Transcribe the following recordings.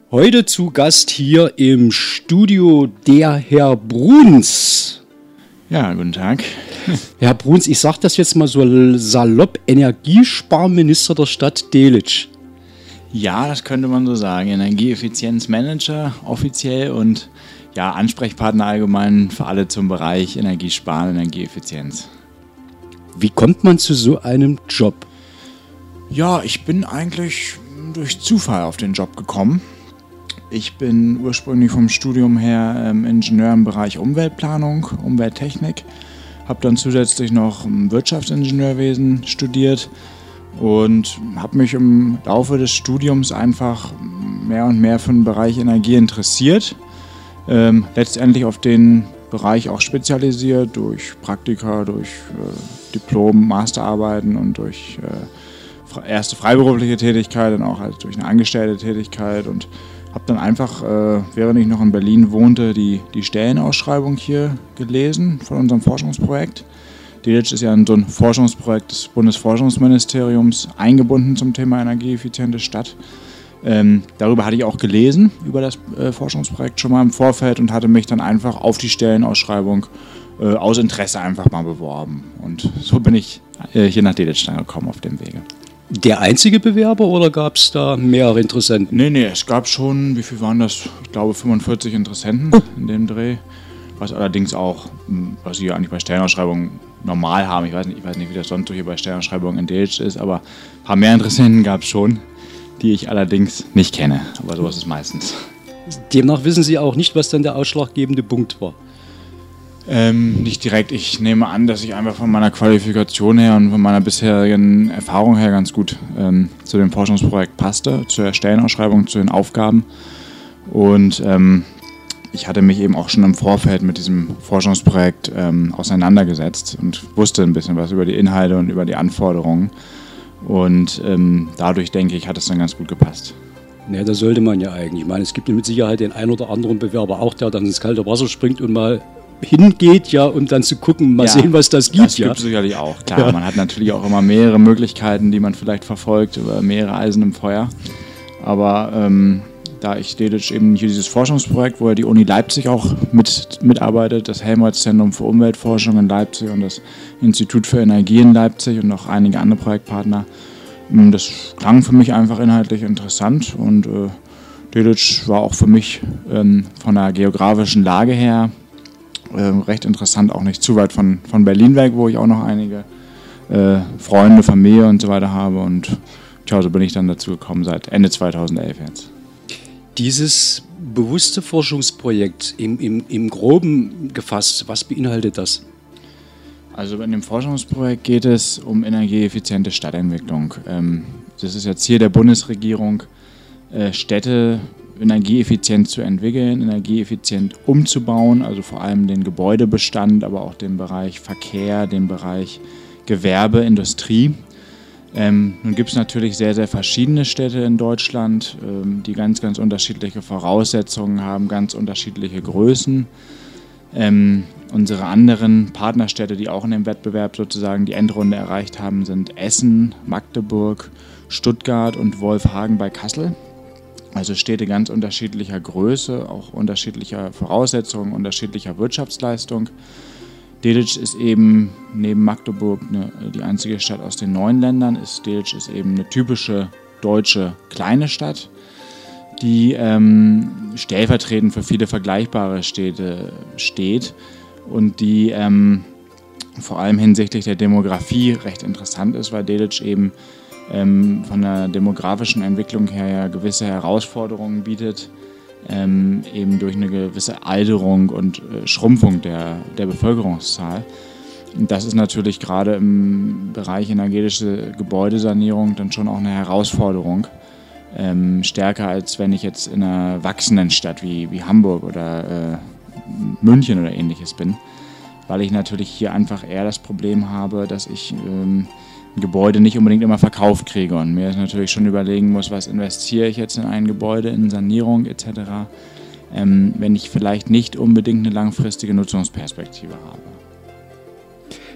Heute zu Gast hier im Studio der Herr Bruns. Ja, guten Tag. Herr Bruns, ich sage das jetzt mal so salopp, Energiesparminister der Stadt Delitzsch. Ja, das könnte man so sagen. Energieeffizienzmanager offiziell und ja, Ansprechpartner allgemein für alle zum Bereich Energiesparen, Energieeffizienz. Wie kommt man zu so einem Job? Ja, ich bin eigentlich durch Zufall auf den Job gekommen. Ich bin ursprünglich vom Studium her Ingenieur im Bereich Umweltplanung, Umwelttechnik. Habe dann zusätzlich noch Wirtschaftsingenieurwesen studiert und habe mich im Laufe des Studiums einfach mehr und mehr für den Bereich Energie interessiert. Letztendlich auf den Bereich auch spezialisiert durch Praktika, durch Diplom, Masterarbeiten und durch erste freiberufliche Tätigkeit und auch halt durch eine angestellte Tätigkeit und habe dann einfach, während ich noch in Berlin wohnte, die Stellenausschreibung hier gelesen von unserem Forschungsprojekt. Delitzsch ist ja in so ein Forschungsprojekt des Bundesforschungsministeriums eingebunden zum Thema energieeffiziente Stadt. Darüber hatte ich auch gelesen, über das Forschungsprojekt schon mal im Vorfeld und hatte mich dann einfach auf die Stellenausschreibung aus Interesse einfach mal beworben. Und so bin ich hier nach Delitzsch dann gekommen auf dem Wege. Der einzige Bewerber oder gab es da mehrere Interessenten? Nee, es gab schon, wie viel waren das? Ich glaube 45 Interessenten in dem Dreh. Was allerdings auch, was wir eigentlich bei Stellenausschreibungen normal haben. Ich weiß nicht, wie das sonst so hier bei Stellenausschreibungen in Delitzsch ist, aber ein paar mehr Interessenten gab es schon, die ich allerdings nicht kenne. Aber so ist es meistens. Demnach wissen Sie auch nicht, was dann der ausschlaggebende Punkt war? Nicht direkt. Ich nehme an, dass ich einfach von meiner Qualifikation her und von meiner bisherigen Erfahrung her ganz gut zu dem Forschungsprojekt passte, zur Stellenausschreibung, zu den Aufgaben. Und ich hatte mich eben auch schon im Vorfeld mit diesem Forschungsprojekt auseinandergesetzt und wusste ein bisschen was über die Inhalte und über die Anforderungen. Und dadurch, denke ich, hat es dann ganz gut gepasst. Ja, das sollte man ja eigentlich. Ich meine, es gibt mit Sicherheit den einen oder anderen Bewerber auch, der dann ins kalte Wasser springt und mal hingeht, ja, um dann zu gucken, mal sehen, was das gibt. Das gibt es sicherlich auch, klar. Ja. Man hat natürlich auch immer mehrere Möglichkeiten, die man vielleicht verfolgt, über mehrere Eisen im Feuer. Aber da ich Delitzsch eben hier dieses Forschungsprojekt, wo ja die Uni Leipzig auch mitarbeitet, das Helmholtz-Zentrum für Umweltforschung in Leipzig und das Institut für Energie in Leipzig und noch einige andere Projektpartner, das klang für mich einfach inhaltlich interessant und Delitzsch war auch für mich von der geografischen Lage her recht interessant, auch nicht zu weit von Berlin weg, wo ich auch noch einige Freunde, Familie und so weiter habe. Und tja, so bin ich dann dazu gekommen seit Ende 2011 jetzt. Dieses bewusste Forschungsprojekt im Groben gefasst, was beinhaltet das? Also in dem Forschungsprojekt geht es um energieeffiziente Stadtentwicklung. Das ist jetzt Ziel der Bundesregierung, Städte energieeffizient zu entwickeln, energieeffizient umzubauen, also vor allem den Gebäudebestand, aber auch den Bereich Verkehr, den Bereich Gewerbe, Industrie. Nun gibt es natürlich sehr, sehr verschiedene Städte in Deutschland, die ganz, ganz unterschiedliche Voraussetzungen haben, ganz unterschiedliche Größen. Unsere anderen Partnerstädte, die auch in dem Wettbewerb sozusagen die Endrunde erreicht haben, sind Essen, Magdeburg, Stuttgart und Wolfhagen bei Kassel. Also Städte ganz unterschiedlicher Größe, auch unterschiedlicher Voraussetzungen, unterschiedlicher Wirtschaftsleistung. Delitzsch ist eben neben Magdeburg die einzige Stadt aus den 9 Ländern. Delitzsch ist eben eine typische deutsche kleine Stadt, die stellvertretend für viele vergleichbare Städte steht und die vor allem hinsichtlich der Demografie recht interessant ist, weil Delitzsch eben von der demografischen Entwicklung her ja gewisse Herausforderungen bietet, eben durch eine gewisse Alterung und Schrumpfung der Bevölkerungszahl. Und das ist natürlich gerade im Bereich energetische Gebäudesanierung dann schon auch eine Herausforderung, stärker als wenn ich jetzt in einer wachsenden Stadt wie Hamburg oder München oder ähnliches bin, weil ich natürlich hier einfach eher das Problem habe, dass ich ein Gebäude nicht unbedingt immer verkauft kriege und mir natürlich schon überlegen muss, was investiere ich jetzt in ein Gebäude, in Sanierung etc., wenn ich vielleicht nicht unbedingt eine langfristige Nutzungsperspektive habe.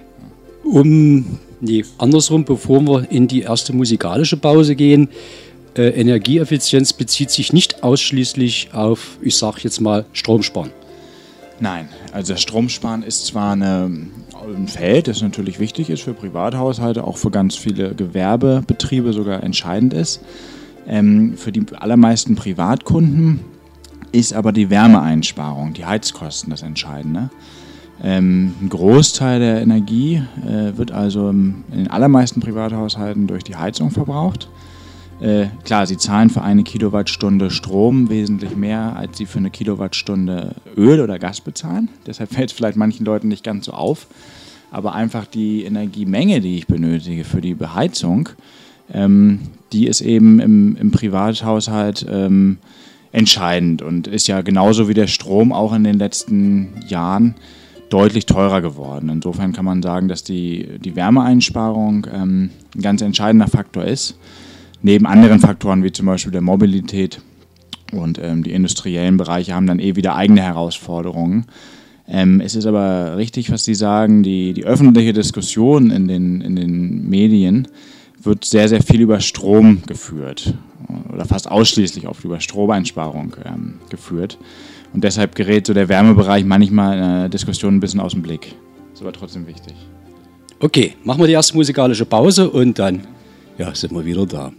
Andersrum, bevor wir in die erste musikalische Pause gehen, Energieeffizienz bezieht sich nicht ausschließlich auf, ich sage jetzt mal, Stromsparen. Nein, also das Stromsparen ist zwar ein Feld, das natürlich wichtig ist für Privathaushalte, auch für ganz viele Gewerbebetriebe sogar entscheidend ist. Für die allermeisten Privatkunden ist aber die Wärmeeinsparung, die Heizkosten das Entscheidende. Ein Großteil der Energie wird also in den allermeisten Privathaushalten durch die Heizung verbraucht. Klar, sie zahlen für eine Kilowattstunde Strom wesentlich mehr, als sie für eine Kilowattstunde Öl oder Gas bezahlen. Deshalb fällt es vielleicht manchen Leuten nicht ganz so auf. Aber einfach die Energiemenge, die ich benötige für die Beheizung, die ist eben im Privathaushalt entscheidend und ist ja genauso wie der Strom auch in den letzten Jahren deutlich teurer geworden. Insofern kann man sagen, dass die Wärmeeinsparung ein ganz entscheidender Faktor ist. Neben anderen Faktoren wie zum Beispiel der Mobilität und die industriellen Bereiche haben dann wieder eigene Herausforderungen. Es ist aber richtig, was Sie sagen, die öffentliche Diskussion in den Medien wird sehr, sehr viel über Strom geführt oder fast ausschließlich oft über Stromeinsparung geführt. Und deshalb gerät so der Wärmebereich manchmal in der Diskussion ein bisschen aus dem Blick. Ist aber trotzdem wichtig. Okay, machen wir die erste musikalische Pause und dann sind wir wieder da.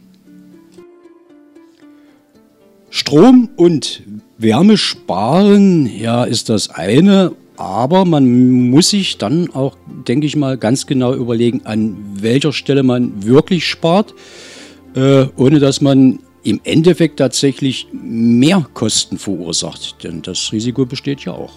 Strom und Wärme sparen, ist das eine, aber man muss sich dann auch, denke ich mal, ganz genau überlegen, an welcher Stelle man wirklich spart, ohne dass man im Endeffekt tatsächlich mehr Kosten verursacht, denn das Risiko besteht ja auch.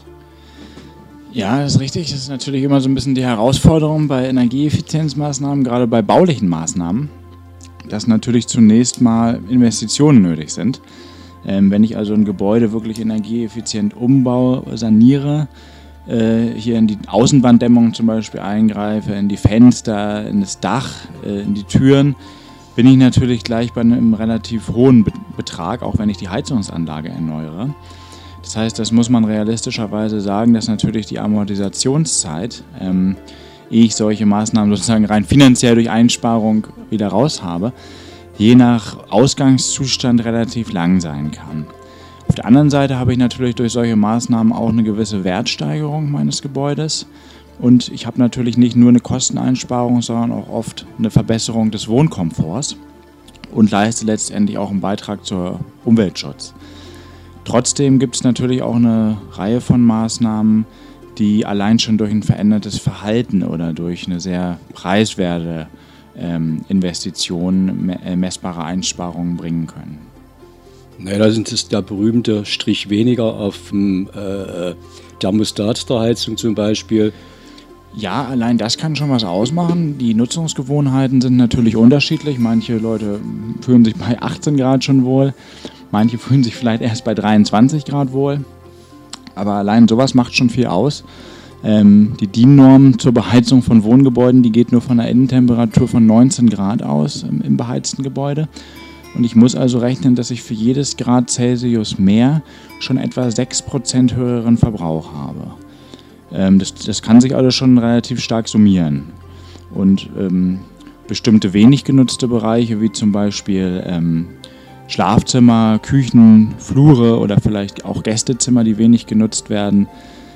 Ja, das ist richtig. Das ist natürlich immer so ein bisschen die Herausforderung bei Energieeffizienzmaßnahmen, gerade bei baulichen Maßnahmen, dass natürlich zunächst mal Investitionen nötig sind. Wenn ich also ein Gebäude wirklich energieeffizient umbaue, saniere, hier in die Außenwanddämmung zum Beispiel eingreife, in die Fenster, in das Dach, in die Türen, bin ich natürlich gleich bei einem relativ hohen Betrag, auch wenn ich die Heizungsanlage erneuere. Das heißt, das muss man realistischerweise sagen, dass natürlich die Amortisationszeit, ehe ich solche Maßnahmen sozusagen rein finanziell durch Einsparung wieder raus habe, je nach Ausgangszustand relativ lang sein kann. Auf der anderen Seite habe ich natürlich durch solche Maßnahmen auch eine gewisse Wertsteigerung meines Gebäudes und ich habe natürlich nicht nur eine Kosteneinsparung, sondern auch oft eine Verbesserung des Wohnkomforts und leiste letztendlich auch einen Beitrag zum Umweltschutz. Trotzdem gibt es natürlich auch eine Reihe von Maßnahmen, die allein schon durch ein verändertes Verhalten oder durch eine sehr preiswerte Investitionen messbare Einsparungen bringen können. Naja, da sind es der berühmte Strich weniger auf dem Thermostat der Heizung zum Beispiel. Ja, allein das kann schon was ausmachen. Die Nutzungsgewohnheiten sind natürlich unterschiedlich. Manche Leute fühlen sich bei 18 Grad schon wohl, manche fühlen sich vielleicht erst bei 23 Grad wohl. Aber allein sowas macht schon viel aus. Die DIN-Norm zur Beheizung von Wohngebäuden, die geht nur von einer Innentemperatur von 19 Grad aus im beheizten Gebäude. Und ich muss also rechnen, dass ich für jedes Grad Celsius mehr schon etwa 6% höheren Verbrauch habe. Das kann sich also schon relativ stark summieren. Und bestimmte wenig genutzte Bereiche, wie zum Beispiel Schlafzimmer, Küchen, Flure oder vielleicht auch Gästezimmer, die wenig genutzt werden,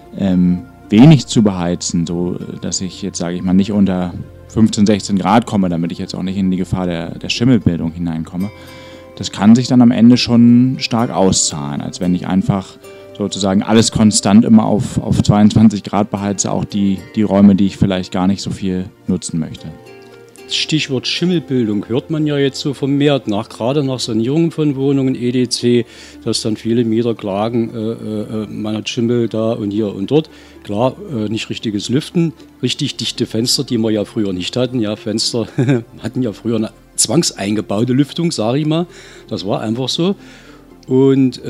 wenig zu beheizen, so dass ich jetzt, sage ich mal, nicht unter 15, 16 Grad komme, damit ich jetzt auch nicht in die Gefahr der Schimmelbildung hineinkomme. Das kann sich dann am Ende schon stark auszahlen, als wenn ich einfach sozusagen alles konstant immer auf 22 Grad beheize, auch die Räume, die ich vielleicht gar nicht so viel nutzen möchte. Stichwort Schimmelbildung hört man ja jetzt so vermehrt gerade nach Sanierungen von Wohnungen, EDC, dass dann viele Mieter klagen, man hat Schimmel da und hier und dort. Klar, nicht richtiges Lüften, richtig dichte Fenster, die wir ja früher nicht hatten. Ja, Fenster hatten ja früher eine zwangseingebaute Lüftung, sage ich mal. Das war einfach so. Und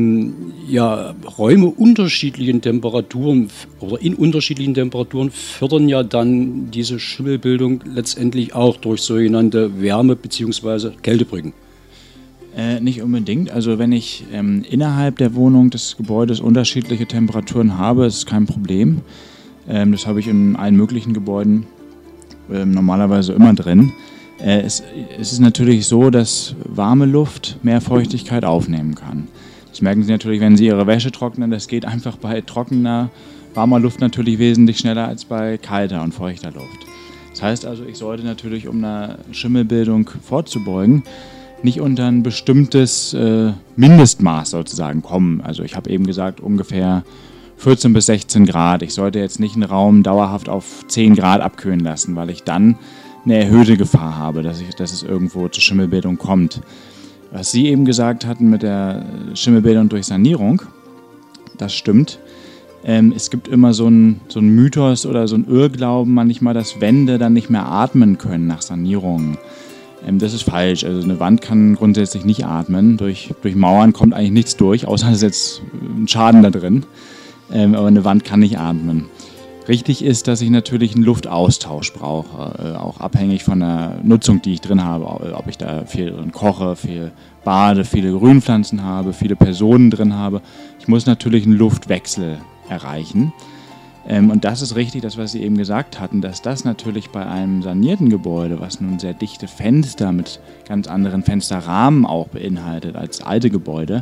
Räume unterschiedlichen Temperaturen oder in unterschiedlichen Temperaturen fördern ja dann diese Schimmelbildung letztendlich auch durch sogenannte Wärme- bzw. Kältebrücken. Nicht unbedingt. Also wenn ich innerhalb der Wohnung des Gebäudes unterschiedliche Temperaturen habe, ist es kein Problem. Das habe ich in allen möglichen Gebäuden normalerweise immer drin. Es ist natürlich so, dass warme Luft mehr Feuchtigkeit aufnehmen kann. Das merken Sie natürlich, wenn Sie Ihre Wäsche trocknen. Das geht einfach bei trockener, warmer Luft natürlich wesentlich schneller als bei kalter und feuchter Luft. Das heißt also, ich sollte natürlich, um einer Schimmelbildung vorzubeugen, nicht unter ein bestimmtes Mindestmaß sozusagen kommen. Also ich habe eben gesagt, ungefähr 14 bis 16 Grad. Ich sollte jetzt nicht einen Raum dauerhaft auf 10 Grad abkühlen lassen, weil ich dann eine erhöhte Gefahr habe, dass es irgendwo zur Schimmelbildung kommt. Was Sie eben gesagt hatten mit der Schimmelbildung durch Sanierung, das stimmt. Es gibt immer so einen Mythos oder so einen Irrglauben manchmal, dass Wände dann nicht mehr atmen können nach Sanierung. Das ist falsch. Also eine Wand kann grundsätzlich nicht atmen. Durch Mauern kommt eigentlich nichts durch, außer es ist jetzt ein Schaden da drin. Aber eine Wand kann nicht atmen. Richtig ist, dass ich natürlich einen Luftaustausch brauche, auch abhängig von der Nutzung, die ich drin habe. Ob ich da viel drin koche, viel bade, viele Grünpflanzen habe, viele Personen drin habe. Ich muss natürlich einen Luftwechsel erreichen. Und das ist richtig, das, was Sie eben gesagt hatten, dass das natürlich bei einem sanierten Gebäude, was nun sehr dichte Fenster mit ganz anderen Fensterrahmen auch beinhaltet als alte Gebäude,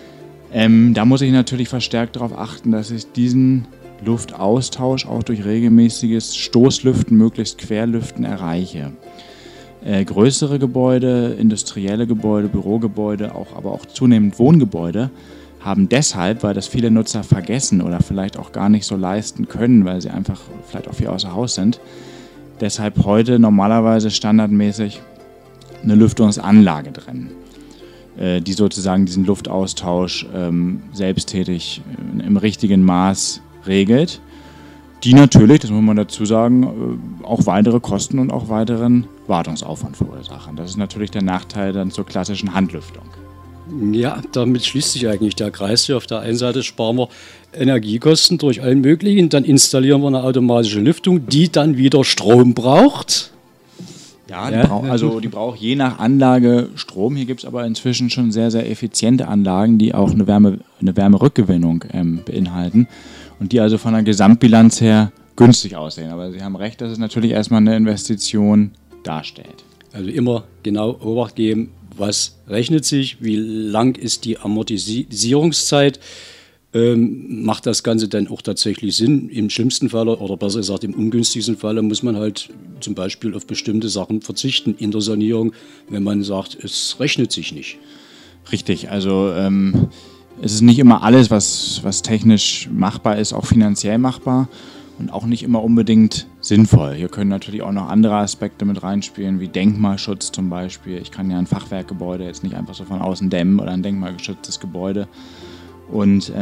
da muss ich natürlich verstärkt darauf achten, dass ich diesen Luftaustausch auch durch regelmäßiges Stoßlüften, möglichst Querlüften erreiche. Größere Gebäude, industrielle Gebäude, Bürogebäude, aber auch zunehmend Wohngebäude haben deshalb, weil das viele Nutzer vergessen oder vielleicht auch gar nicht so leisten können, weil sie einfach vielleicht auch viel außer Haus sind, deshalb heute normalerweise standardmäßig eine Lüftungsanlage drin, die sozusagen diesen Luftaustausch selbsttätig im richtigen Maß regelt, die natürlich, das muss man dazu sagen, auch weitere Kosten und auch weiteren Wartungsaufwand verursachen. Das ist natürlich der Nachteil dann zur klassischen Handlüftung. Ja, damit schließt sich eigentlich der Kreis. Auf der einen Seite sparen wir Energiekosten durch allen möglichen, dann installieren wir eine automatische Lüftung, die dann wieder Strom braucht. Ja, die braucht je nach Anlage Strom. Hier gibt es aber inzwischen schon sehr, sehr effiziente Anlagen, die auch eine Wärmerückgewinnung beinhalten und die also von der Gesamtbilanz her günstig aussehen. Aber Sie haben recht, dass es natürlich erstmal eine Investition darstellt. Also immer genau Obacht geben, was rechnet sich, wie lang ist die Amortisierungszeit, macht das Ganze dann auch tatsächlich Sinn? Im schlimmsten Fall oder besser gesagt im ungünstigsten Fall muss man halt zum Beispiel auf bestimmte Sachen verzichten in der Sanierung, wenn man sagt, es rechnet sich nicht. Richtig, also es ist nicht immer alles, was technisch machbar ist, auch finanziell machbar und auch nicht immer unbedingt sinnvoll. Hier können natürlich auch noch andere Aspekte mit reinspielen, wie Denkmalschutz zum Beispiel. Ich kann ja ein Fachwerkgebäude jetzt nicht einfach so von außen dämmen oder ein denkmalgeschütztes Gebäude. Und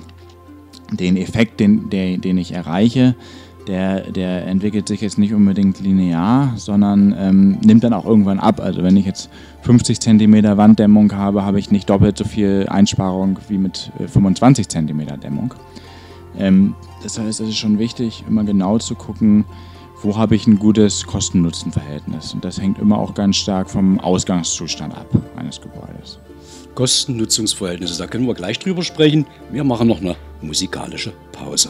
den Effekt, den ich erreiche, der entwickelt sich jetzt nicht unbedingt linear, sondern nimmt dann auch irgendwann ab. Also wenn ich jetzt 50 cm Wanddämmung habe, habe ich nicht doppelt so viel Einsparung wie mit 25 cm Dämmung. Das heißt, es ist schon wichtig, immer genau zu gucken, wo habe ich ein gutes Kosten-Nutzen-Verhältnis. Und das hängt immer auch ganz stark vom Ausgangszustand ab eines Gebäudes. Kosten-Nutzungsverhältnisse, da können wir gleich drüber sprechen. Wir machen noch eine musikalische Pause.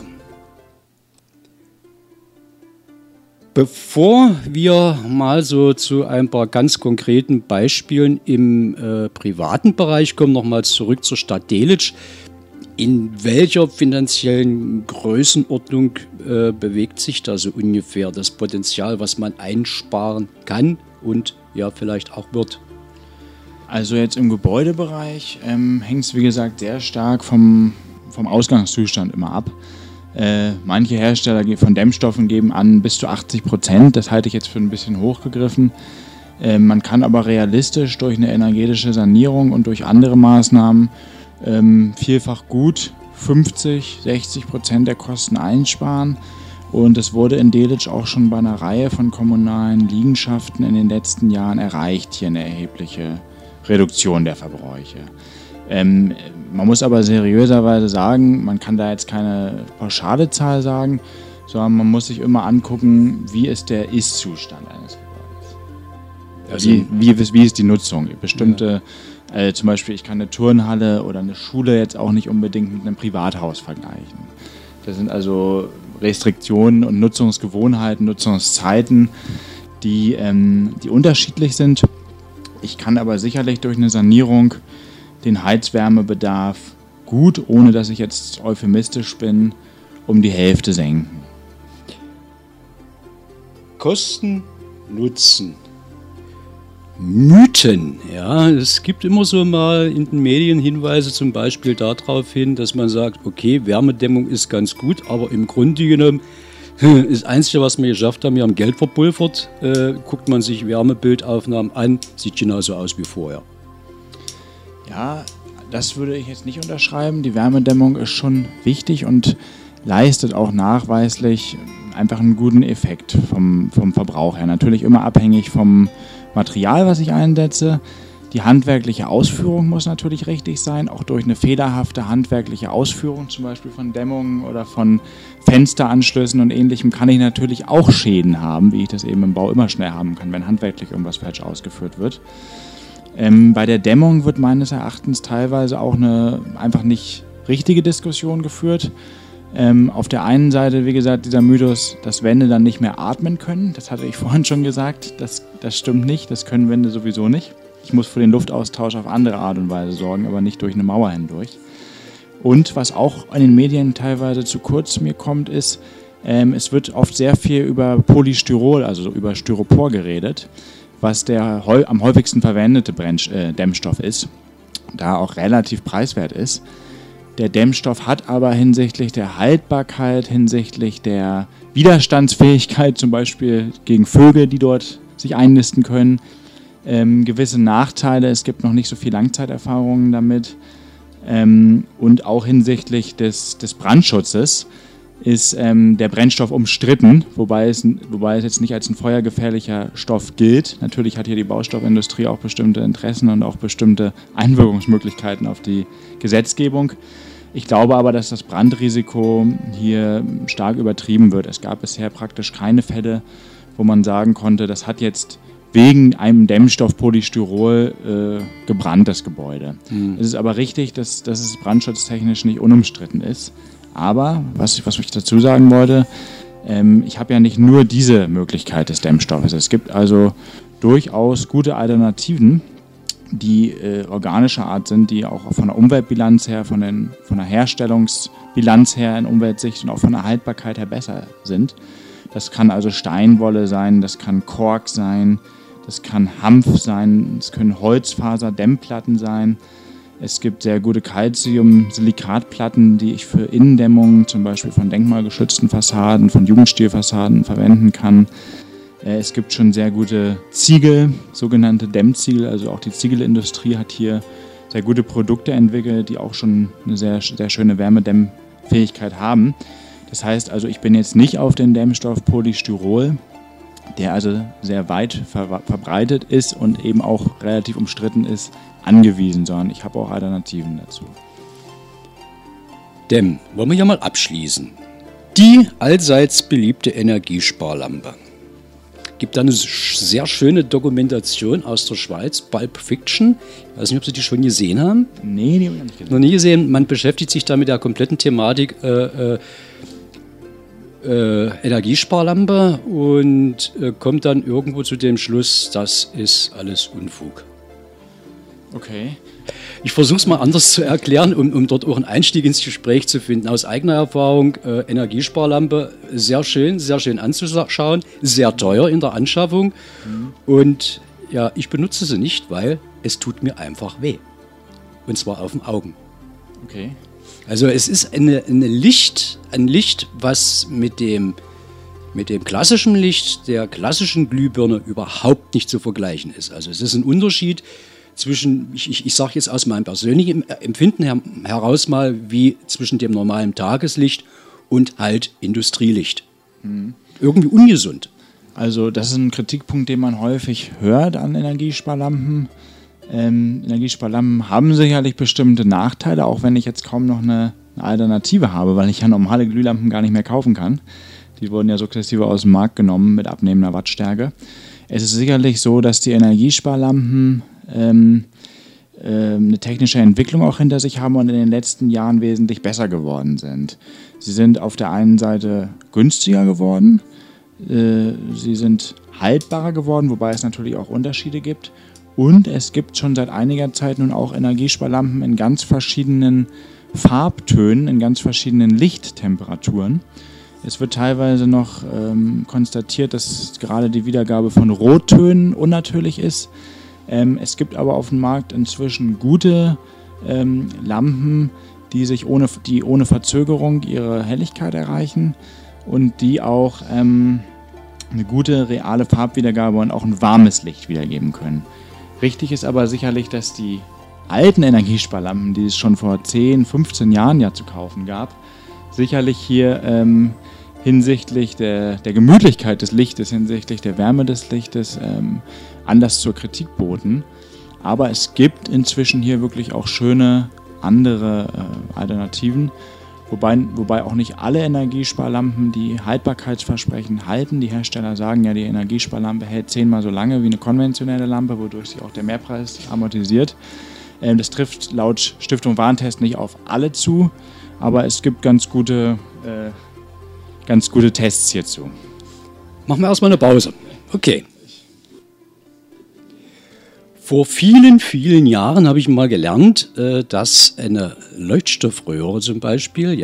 Bevor wir mal so zu ein paar ganz konkreten Beispielen im privaten Bereich kommen, nochmal zurück zur Stadt Delitzsch. In welcher finanziellen Größenordnung bewegt sich da so ungefähr das Potenzial, was man einsparen kann und ja vielleicht auch wird? Also jetzt im Gebäudebereich hängt es wie gesagt sehr stark vom Ausgangszustand immer ab. Manche Hersteller von Dämmstoffen geben an bis zu 80%, das halte ich jetzt für ein bisschen hochgegriffen. Man kann aber realistisch durch eine energetische Sanierung und durch andere Maßnahmen vielfach gut 50-60% der Kosten einsparen. Und es wurde in Delitzsch auch schon bei einer Reihe von kommunalen Liegenschaften in den letzten Jahren erreicht, hier eine erhebliche Reduktion der Verbräuche. Man muss aber seriöserweise sagen, man kann da jetzt keine pauschale Zahl sagen, sondern man muss sich immer angucken, wie ist der Ist-Zustand eines Gebäudes. Also wie ist die Nutzung? Bestimmte, zum Beispiel, ich kann eine Turnhalle oder eine Schule jetzt auch nicht unbedingt mit einem Privathaus vergleichen. Das sind also Restriktionen und Nutzungsgewohnheiten, Nutzungszeiten, die unterschiedlich sind. Ich kann aber sicherlich durch eine Sanierung den Heizwärmebedarf gut, ohne dass ich jetzt euphemistisch bin, um die Hälfte senken. Kosten, Nutzen, Mythen. Ja, es gibt immer so mal in den Medien Hinweise zum Beispiel darauf hin, dass man sagt, okay, Wärmedämmung ist ganz gut, aber im Grunde genommen das Einzige, was wir geschafft haben, wir haben Geld verpulvert. Guckt man sich Wärmebildaufnahmen an, sieht genauso aus wie vorher. Ja, das würde ich jetzt nicht unterschreiben. Die Wärmedämmung ist schon wichtig und leistet auch nachweislich einfach einen guten Effekt vom Verbrauch her. Natürlich immer abhängig vom Material, was ich einsetze. Die handwerkliche Ausführung muss natürlich richtig sein. Auch durch eine fehlerhafte handwerkliche Ausführung, zum Beispiel von Dämmungen oder von Fensteranschlüssen und Ähnlichem, kann ich natürlich auch Schäden haben, wie ich das eben im Bau immer schnell haben kann, wenn handwerklich irgendwas falsch ausgeführt wird. Bei der Dämmung wird meines Erachtens teilweise auch eine einfach nicht richtige Diskussion geführt. Auf der einen Seite, wie gesagt, dieser Mythos, dass Wände dann nicht mehr atmen können. Das hatte ich vorhin schon gesagt. Das stimmt nicht. Das können Wände sowieso nicht. Ich muss für den Luftaustausch auf andere Art und Weise sorgen, aber nicht durch eine Mauer hindurch. Und was auch in den Medien teilweise zu kurz mir kommt, ist, es wird oft sehr viel über Polystyrol, also über Styropor geredet, was der am häufigsten verwendete Dämmstoff ist, da auch relativ preiswert ist. Der Dämmstoff hat aber hinsichtlich der Haltbarkeit, hinsichtlich der Widerstandsfähigkeit, zum Beispiel gegen Vögel, die dort sich einnisten können, gewisse Nachteile. Es gibt noch nicht so viel Langzeiterfahrungen damit. Und auch hinsichtlich des Brandschutzes ist der Brennstoff umstritten, wobei es jetzt nicht als ein feuergefährlicher Stoff gilt. Natürlich hat hier die Baustoffindustrie auch bestimmte Interessen und auch bestimmte Einwirkungsmöglichkeiten auf die Gesetzgebung. Ich glaube aber, dass das Brandrisiko hier stark übertrieben wird. Es gab bisher praktisch keine Fälle, wo man sagen konnte, das hat jetzt wegen einem Dämmstoff Polystyrol gebrannt, das Gebäude. Es ist aber richtig, dass es brandschutztechnisch nicht unumstritten ist. Aber, was ich dazu sagen wollte, ich habe ja nicht nur diese Möglichkeit des Dämmstoffes. Es gibt also durchaus gute Alternativen, die organischer Art sind, die auch von der Umweltbilanz her, von der Herstellungsbilanz her in Umweltsicht und auch von der Haltbarkeit her besser sind. Das kann also Steinwolle sein, das kann Kork sein, das kann Hanf sein, es können Holzfaserdämmplatten sein. Es gibt sehr gute Calcium-Silikatplatten, die ich für Innendämmung, zum Beispiel von denkmalgeschützten Fassaden, von Jugendstilfassaden verwenden kann. Es gibt schon sehr gute Ziegel, sogenannte Dämmziegel. Also auch die Ziegelindustrie hat hier sehr gute Produkte entwickelt, die auch schon eine sehr, sehr schöne Wärmedämmfähigkeit haben. Das heißt also, ich bin jetzt nicht auf den Dämmstoff Polystyrol, der also sehr weit verbreitet ist und eben auch relativ umstritten ist, angewiesen, sondern ich habe auch Alternativen dazu. Wollen wir ja mal abschließen. Die allseits beliebte Energiesparlampe. Gibt da eine sehr schöne Dokumentation aus der Schweiz, Pulp Fiction. Ich weiß nicht, ob Sie die schon gesehen haben. Nee, die habe ich nicht gesehen. Noch nie gesehen. Man beschäftigt sich da mit der kompletten Thematik Energiesparlampe und kommt dann irgendwo zu dem Schluss, das ist alles Unfug. Okay. Ich versuche es mal anders zu erklären, um dort auch einen Einstieg ins Gespräch zu finden. Aus eigener Erfahrung, Energiesparlampe, sehr schön anzuschauen, sehr teuer in der Anschaffung. Und ja, ich benutze sie nicht, weil es tut mir einfach weh. Und zwar auf den Augen. Okay. Also es ist ein Licht, was mit dem klassischen Licht der klassischen Glühbirne überhaupt nicht zu vergleichen ist. Also es ist ein Unterschied zwischen, ich sage jetzt aus meinem persönlichen Empfinden heraus mal, wie zwischen dem normalen Tageslicht und halt Industrielicht. Irgendwie ungesund. Also das ist ein Kritikpunkt, den man häufig hört an Energiesparlampen. Energiesparlampen haben sicherlich bestimmte Nachteile, auch wenn ich jetzt kaum noch eine Alternative habe, weil ich ja normale Glühlampen gar nicht mehr kaufen kann. Die wurden ja sukzessive aus dem Markt genommen mit abnehmender Wattstärke. Es ist sicherlich so, dass die Energiesparlampen eine technische Entwicklung auch hinter sich haben und in den letzten Jahren wesentlich besser geworden sind. Sie sind auf der einen Seite günstiger geworden, sie sind haltbarer geworden, wobei es natürlich auch Unterschiede gibt. Und es gibt schon seit einiger Zeit nun auch Energiesparlampen in ganz verschiedenen Farbtönen, in ganz verschiedenen Lichttemperaturen. Es wird teilweise noch konstatiert, dass gerade die Wiedergabe von Rottönen unnatürlich ist. Es gibt aber auf dem Markt inzwischen gute Lampen, die ohne Verzögerung ihre Helligkeit erreichen und die auch eine gute reale Farbwiedergabe und auch ein warmes Licht wiedergeben können. Richtig ist aber sicherlich, dass die alten Energiesparlampen, die es schon vor 10, 15 Jahren ja zu kaufen gab, sicherlich hier hinsichtlich der Gemütlichkeit des Lichtes, hinsichtlich der Wärme des Lichtes Anlass zur Kritik boten. Aber es gibt inzwischen hier wirklich auch schöne andere Alternativen, wobei auch nicht alle Energiesparlampen die Haltbarkeitsversprechen halten. Die Hersteller sagen ja, die Energiesparlampe hält 10-mal so lange wie eine konventionelle Lampe, wodurch sich auch der Mehrpreis amortisiert. Das trifft laut Stiftung Warentest nicht auf alle zu, aber es gibt ganz gute Tests hierzu. Machen wir erstmal eine Pause. Okay. Vor vielen, vielen Jahren habe ich mal gelernt, dass eine Leuchtstoffröhre zum Beispiel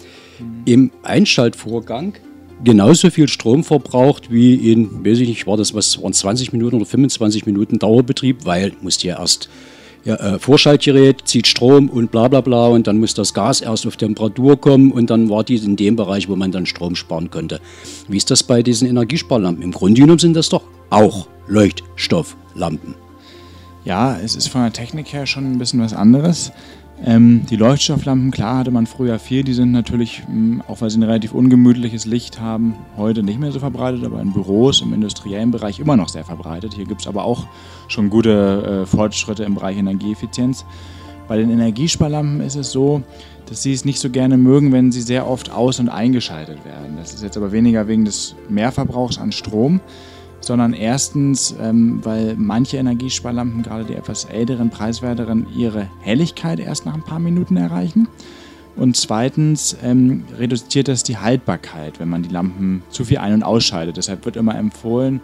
im Einschaltvorgang genauso viel Strom verbraucht wie in, weiß ich nicht, waren 20 Minuten oder 25 Minuten Dauerbetrieb, weil musste ja erst Vorschaltgerät zieht Strom und bla bla bla und dann muss das Gas erst auf Temperatur kommen und dann war die in dem Bereich, wo man dann Strom sparen konnte. Wie ist das bei diesen Energiesparlampen? Im Grunde genommen sind das doch auch Leuchtstofflampen. Ja, es ist von der Technik her schon ein bisschen was anderes. Die Leuchtstofflampen, klar, hatte man früher viel, die sind natürlich, auch weil sie ein relativ ungemütliches Licht haben, heute nicht mehr so verbreitet, aber in Büros, im industriellen Bereich immer noch sehr verbreitet. Hier gibt es aber auch schon gute Fortschritte im Bereich Energieeffizienz. Bei den Energiesparlampen ist es so, dass sie es nicht so gerne mögen, wenn sie sehr oft aus- und eingeschaltet werden. Das ist jetzt aber weniger wegen des Mehrverbrauchs an Strom, sondern erstens, weil manche Energiesparlampen, gerade die etwas älteren, preiswerteren, ihre Helligkeit erst nach ein paar Minuten erreichen. Und zweitens reduziert das die Haltbarkeit, wenn man die Lampen zu viel ein- und ausschaltet. Deshalb wird immer empfohlen,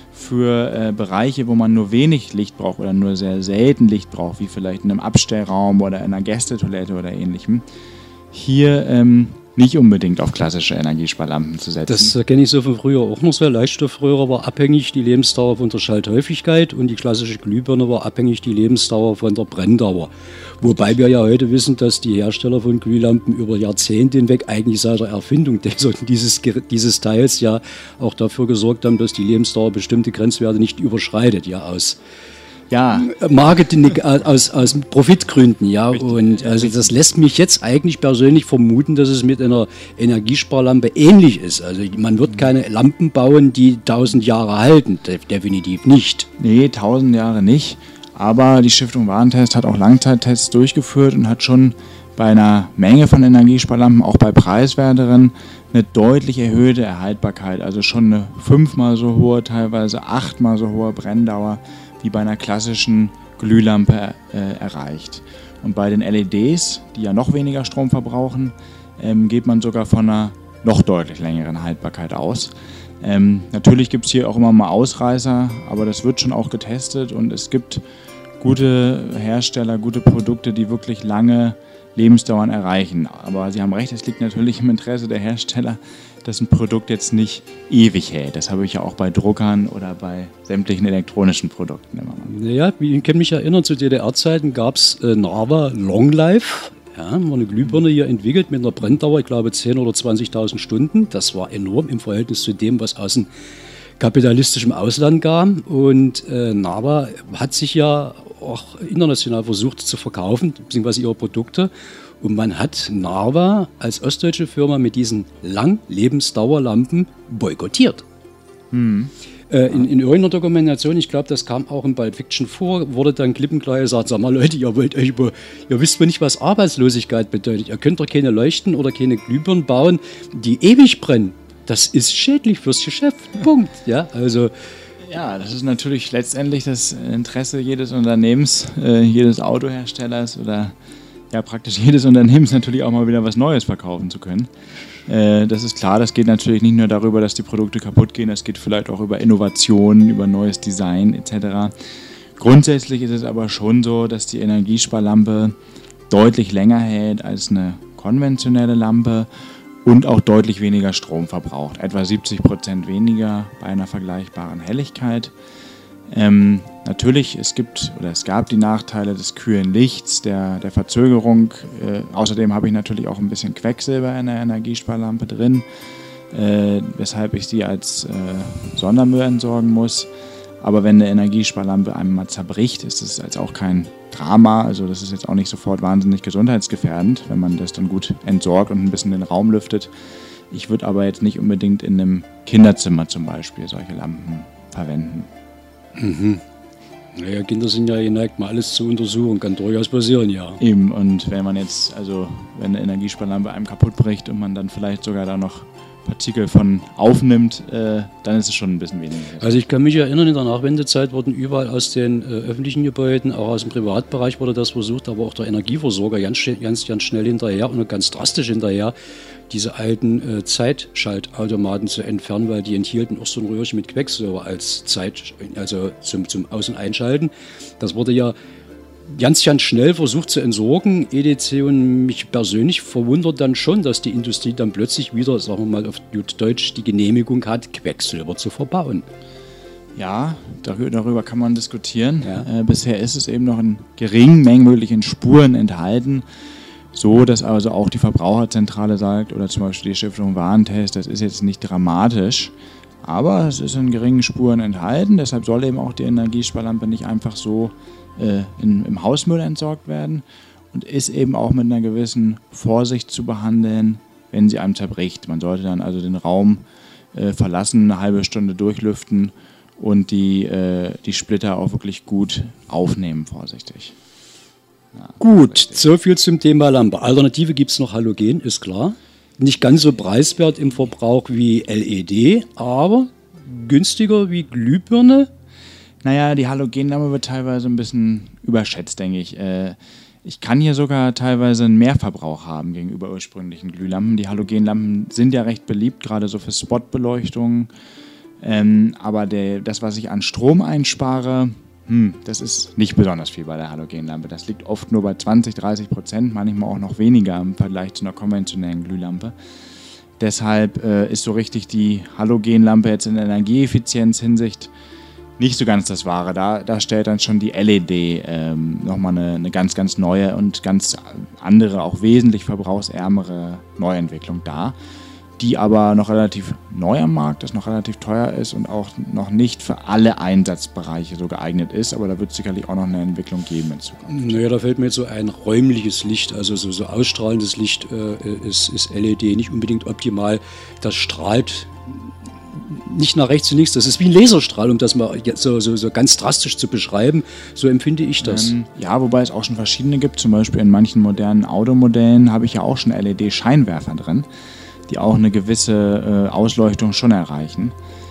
für Bereiche, wo man nur wenig Licht braucht oder nur sehr selten Licht braucht, wie vielleicht in einem Abstellraum oder in einer Gästetoilette oder ähnlichem, hier nicht unbedingt auf klassische Energiesparlampen zu setzen. Das kenne ich so von früher auch noch so. Leuchtstoffröhre war abhängig die Lebensdauer von der Schalthäufigkeit und die klassische Glühbirne war abhängig die Lebensdauer von der Brenndauer. Wobei wir ja heute wissen, dass die Hersteller von Glühlampen über Jahrzehnte hinweg eigentlich seit der Erfindung dieses Teils ja auch dafür gesorgt haben, dass die Lebensdauer bestimmte Grenzwerte nicht überschreitet, aus Marketing, aus Profitgründen, und also das lässt mich jetzt eigentlich persönlich vermuten, dass es mit einer Energiesparlampe ähnlich ist. Also man wird keine Lampen bauen, die 1000 Jahre halten, definitiv nicht. Nee, 1000 Jahre nicht, aber die Stiftung Warentest hat auch Langzeittests durchgeführt und hat schon bei einer Menge von Energiesparlampen, auch bei preiswerteren, eine deutlich erhöhte Erhaltbarkeit, also schon eine 5-mal so hohe, teilweise 8-mal so hohe Brenndauer wie bei einer klassischen Glühlampe erreicht. Und bei den LEDs, die ja noch weniger Strom verbrauchen, geht man sogar von einer noch deutlich längeren Haltbarkeit aus. Natürlich gibt es hier auch immer mal Ausreißer, aber das wird schon auch getestet und es gibt gute Hersteller, gute Produkte, die wirklich lange Lebensdauern erreichen. Aber Sie haben recht, es liegt natürlich im Interesse der Hersteller, dass ein Produkt jetzt nicht ewig hält. Das habe ich ja auch bei Druckern oder bei sämtlichen elektronischen Produkten immer mal. Ja, ich kann mich erinnern, zu DDR-Zeiten gab es Narva Long Life. Ja, war eine Glühbirne hier entwickelt mit einer Brenndauer, ich glaube 10.000 oder 20.000 Stunden. Das war enorm im Verhältnis zu dem, was aus dem kapitalistischen Ausland kam. Und Narva hat sich ja auch international versucht zu verkaufen, beziehungsweise ihre Produkte. Und man hat Narva als ostdeutsche Firma mit diesen Langlebensdauerlampen boykottiert. In irgendeiner Dokumentation, ich glaube, das kam auch in Pulp Fiction vor, wurde dann klippklar gesagt, sag mal Leute, ihr wisst wohl nicht, was Arbeitslosigkeit bedeutet. Ihr könnt doch keine Leuchten oder keine Glühbirnen bauen, die ewig brennen. Das ist schädlich fürs Geschäft. Punkt. Ja, also... Ja, das ist natürlich letztendlich das Interesse jedes Unternehmens, jedes Autoherstellers oder praktisch jedes Unternehmens natürlich auch mal wieder was Neues verkaufen zu können. Das ist klar, das geht natürlich nicht nur darüber, dass die Produkte kaputt gehen, das geht vielleicht auch über Innovationen, über neues Design etc. Grundsätzlich ist es aber schon so, dass die Energiesparlampe deutlich länger hält als eine konventionelle Lampe und auch deutlich weniger Strom verbraucht. Etwa 70% weniger bei einer vergleichbaren Helligkeit. Natürlich, es gab die Nachteile des kühlen Lichts, der Verzögerung. Außerdem habe ich natürlich auch ein bisschen Quecksilber in der Energiesparlampe drin, weshalb ich sie als Sondermüll entsorgen muss. Aber wenn eine Energiesparlampe einmal zerbricht, ist das jetzt auch kein Drama. Also das ist jetzt auch nicht sofort wahnsinnig gesundheitsgefährdend, wenn man das dann gut entsorgt und ein bisschen den Raum lüftet. Ich würde aber jetzt nicht unbedingt in einem Kinderzimmer zum Beispiel solche Lampen verwenden. Mhm. Naja, Kinder sind ja geneigt, mal alles zu untersuchen, kann durchaus passieren, ja. Eben, und wenn man jetzt, wenn eine Energiesparlampe einem kaputt bricht und man dann vielleicht sogar da noch Partikel von aufnimmt, dann ist es schon ein bisschen weniger. Also ich kann mich erinnern, in der Nachwendezeit wurden überall aus den öffentlichen Gebäuden, auch aus dem Privatbereich wurde das versucht, aber auch der Energieversorger ganz schnell hinterher und ganz drastisch hinterher, diese alten Zeitschaltautomaten zu entfernen, weil die enthielten auch so ein Röhrchen mit Quecksilber als zum Aus- und Einschalten. Das wurde ja ganz schnell versucht zu entsorgen, EDC, und mich persönlich verwundert dann schon, dass die Industrie dann plötzlich wieder, sagen wir mal auf gut Deutsch, die Genehmigung hat, Quecksilber zu verbauen. Ja, darüber kann man diskutieren. Ja. Bisher ist es eben noch in geringen Mengen wirklich in Spuren enthalten, so dass also auch die Verbraucherzentrale sagt, oder zum Beispiel die Stiftung Warentest, das ist jetzt nicht dramatisch, aber es ist in geringen Spuren enthalten, deshalb soll eben auch die Energiesparlampe nicht einfach so im Hausmüll entsorgt werden und ist eben auch mit einer gewissen Vorsicht zu behandeln, wenn sie einem zerbricht. Man sollte dann also den Raum verlassen, eine halbe Stunde durchlüften und die Splitter auch wirklich gut aufnehmen, vorsichtig. Ja, gut, so viel zum Thema Lampe. Alternative gibt es noch Halogen, ist klar. Nicht ganz so preiswert im Verbrauch wie LED, aber günstiger wie Glühbirne. Naja, die Halogenlampe wird teilweise ein bisschen überschätzt, denke ich. Ich kann hier sogar teilweise einen Mehrverbrauch haben gegenüber ursprünglichen Glühlampen. Die Halogenlampen sind ja recht beliebt, gerade so für Spotbeleuchtung. Aber das, was ich an Strom einspare, das ist nicht besonders viel bei der Halogenlampe. Das liegt oft nur bei 20-30%, manchmal auch noch weniger im Vergleich zu einer konventionellen Glühlampe. Deshalb ist so richtig die Halogenlampe jetzt in Energieeffizienz-Hinsicht nicht so ganz das Wahre. Da stellt dann schon die LED nochmal eine ganz, ganz neue und ganz andere, auch wesentlich verbrauchsärmere Neuentwicklung dar, die aber noch relativ neu am Markt ist, noch relativ teuer ist und auch noch nicht für alle Einsatzbereiche so geeignet ist, aber da wird es sicherlich auch noch eine Entwicklung geben in Zukunft. Naja, da fällt mir jetzt so ein räumliches Licht, also so ausstrahlendes Licht ist LED nicht unbedingt optimal. Das strahlt nicht nach rechts und links, das ist wie ein Laserstrahl, um das mal so ganz drastisch zu beschreiben, so empfinde ich das. Ja, wobei es auch schon verschiedene gibt, zum Beispiel in manchen modernen Automodellen habe ich ja auch schon LED-Scheinwerfer drin, die auch eine gewisse Ausleuchtung schon erreichen.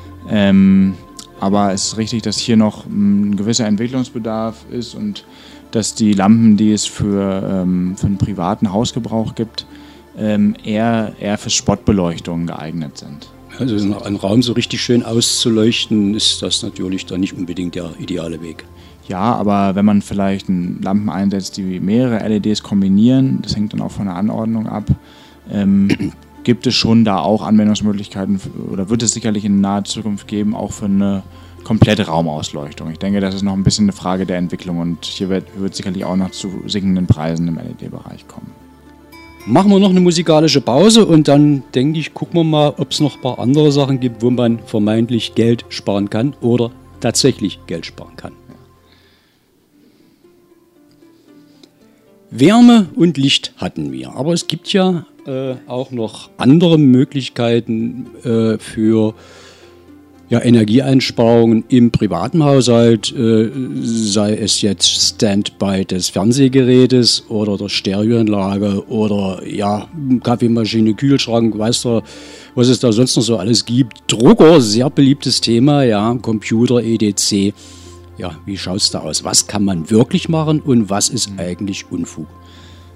Aber es ist richtig, dass hier noch ein gewisser Entwicklungsbedarf ist und dass die Lampen, die es für einen privaten Hausgebrauch gibt, eher für Spotbeleuchtung geeignet sind. Also einen Raum so richtig schön auszuleuchten, ist das natürlich dann nicht unbedingt der ideale Weg. Ja, aber wenn man vielleicht Lampen einsetzt, die mehrere LEDs kombinieren, das hängt dann auch von der Anordnung ab, gibt es schon da auch Anwendungsmöglichkeiten oder wird es sicherlich in naher Zukunft geben, auch für eine komplette Raumausleuchtung. Ich denke, das ist noch ein bisschen eine Frage der Entwicklung und hier wird sicherlich auch noch zu sinkenden Preisen im LED-Bereich kommen. Machen wir noch eine musikalische Pause und dann, denke ich, gucken wir mal, ob es noch ein paar andere Sachen gibt, wo man vermeintlich Geld sparen kann oder tatsächlich Geld sparen kann. Wärme und Licht hatten wir, aber es gibt ja auch noch andere Möglichkeiten für Energieeinsparungen im privaten Haushalt, sei es jetzt Standby des Fernsehgerätes oder der Stereoanlage oder Kaffeemaschine, Kühlschrank, weißt du, was es da sonst noch so alles gibt. Drucker, sehr beliebtes Thema, Computer, EDC. Ja, wie schaut es da aus? Was kann man wirklich machen und was ist eigentlich Unfug?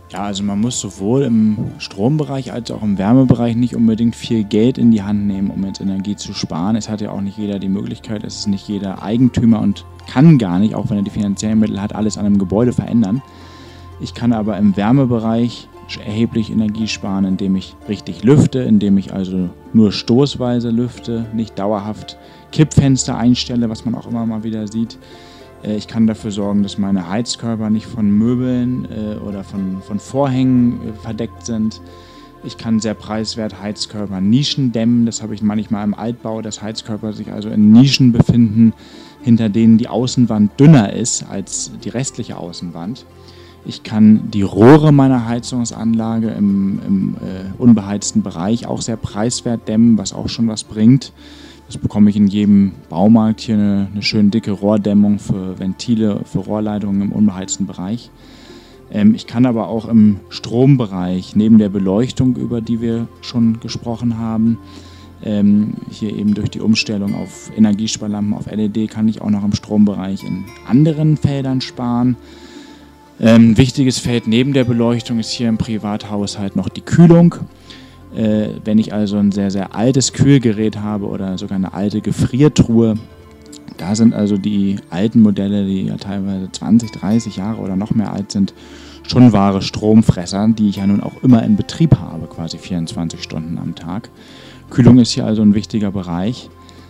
Ja, also man muss sowohl im Strombereich als auch im Wärmebereich nicht unbedingt viel Geld in die Hand nehmen, um jetzt Energie zu sparen. Es hat ja auch nicht jeder die Möglichkeit, es ist nicht jeder Eigentümer und kann gar nicht, auch wenn er die finanziellen Mittel hat, alles an einem Gebäude verändern. Ich kann aber im Wärmebereich erheblich Energie sparen, indem ich richtig lüfte, indem ich also nur stoßweise lüfte, nicht dauerhaft Kippfenster einstelle, was man auch immer mal wieder sieht. Ich kann dafür sorgen, dass meine Heizkörper nicht von Möbeln oder von Vorhängen verdeckt sind. Ich kann sehr preiswert Heizkörper Nischen dämmen. Das habe ich manchmal im Altbau, dass Heizkörper sich also in Nischen befinden, hinter denen die Außenwand dünner ist als die restliche Außenwand. Ich kann die Rohre meiner Heizungsanlage im unbeheizten Bereich auch sehr preiswert dämmen, was auch schon was bringt. Das bekomme ich in jedem Baumarkt hier eine schön dicke Rohrdämmung für Ventile, für Rohrleitungen im unbeheizten Bereich. Ich kann aber auch im Strombereich, neben der Beleuchtung, über die wir schon gesprochen haben, hier eben durch die Umstellung auf Energiesparlampen, auf LED, kann ich auch noch im Strombereich in anderen Feldern sparen. Wichtiges Feld neben der Beleuchtung ist hier im Privathaushalt noch die Kühlung. Wenn ich also ein sehr, sehr altes Kühlgerät habe oder sogar eine alte Gefriertruhe, da sind also die alten Modelle, die ja teilweise 20, 30 Jahre oder noch mehr alt sind, schon wahre Stromfresser, die ich ja nun auch immer in Betrieb habe, quasi 24 Stunden am Tag. Kühlung ist hier also ein wichtiger Bereich.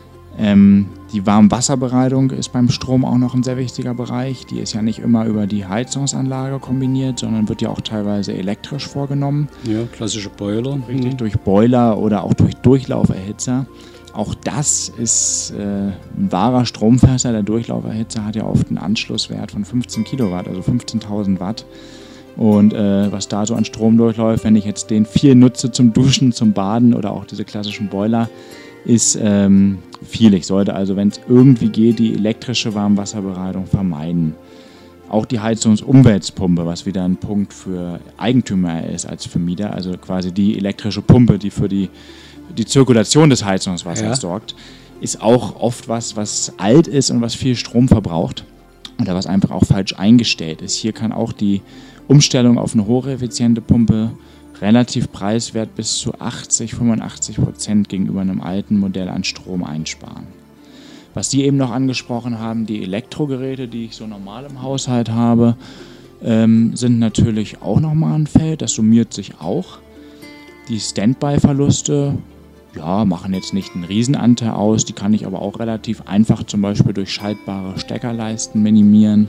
Die Warmwasserbereitung ist beim Strom auch noch ein sehr wichtiger Bereich. Die ist ja nicht immer über die Heizungsanlage kombiniert, sondern wird ja auch teilweise elektrisch vorgenommen. Ja, klassische Boiler. Richtig, durch Boiler oder auch durch Durchlauferhitzer. Auch das ist ein wahrer Stromfresser. Der Durchlauferhitzer hat ja oft einen Anschlusswert von 15 Kilowatt, also 15.000 Watt. Und was da so an Strom durchläuft, wenn ich jetzt den viel nutze zum Duschen, zum Baden oder auch diese klassischen Boiler, ist viel. Ich sollte also, wenn es irgendwie geht, die elektrische Warmwasserbereitung vermeiden. Auch die Heizungsumweltpumpe, was wieder ein Punkt für Eigentümer ist als für Mieter, also quasi die elektrische Pumpe, die für die Zirkulation des Heizungswassers sorgt, ist auch oft was alt ist und was viel Strom verbraucht oder was einfach auch falsch eingestellt ist. Hier kann auch die Umstellung auf eine hocheffiziente Pumpe relativ preiswert bis zu 80-85% gegenüber einem alten Modell an Strom einsparen. Was Sie eben noch angesprochen haben, die Elektrogeräte, die ich so normal im Haushalt habe, sind natürlich auch nochmal ein Feld, das summiert sich auch. Die Standby-Verluste machen jetzt nicht einen Riesenanteil aus, die kann ich aber auch relativ einfach zum Beispiel durch schaltbare Steckerleisten minimieren.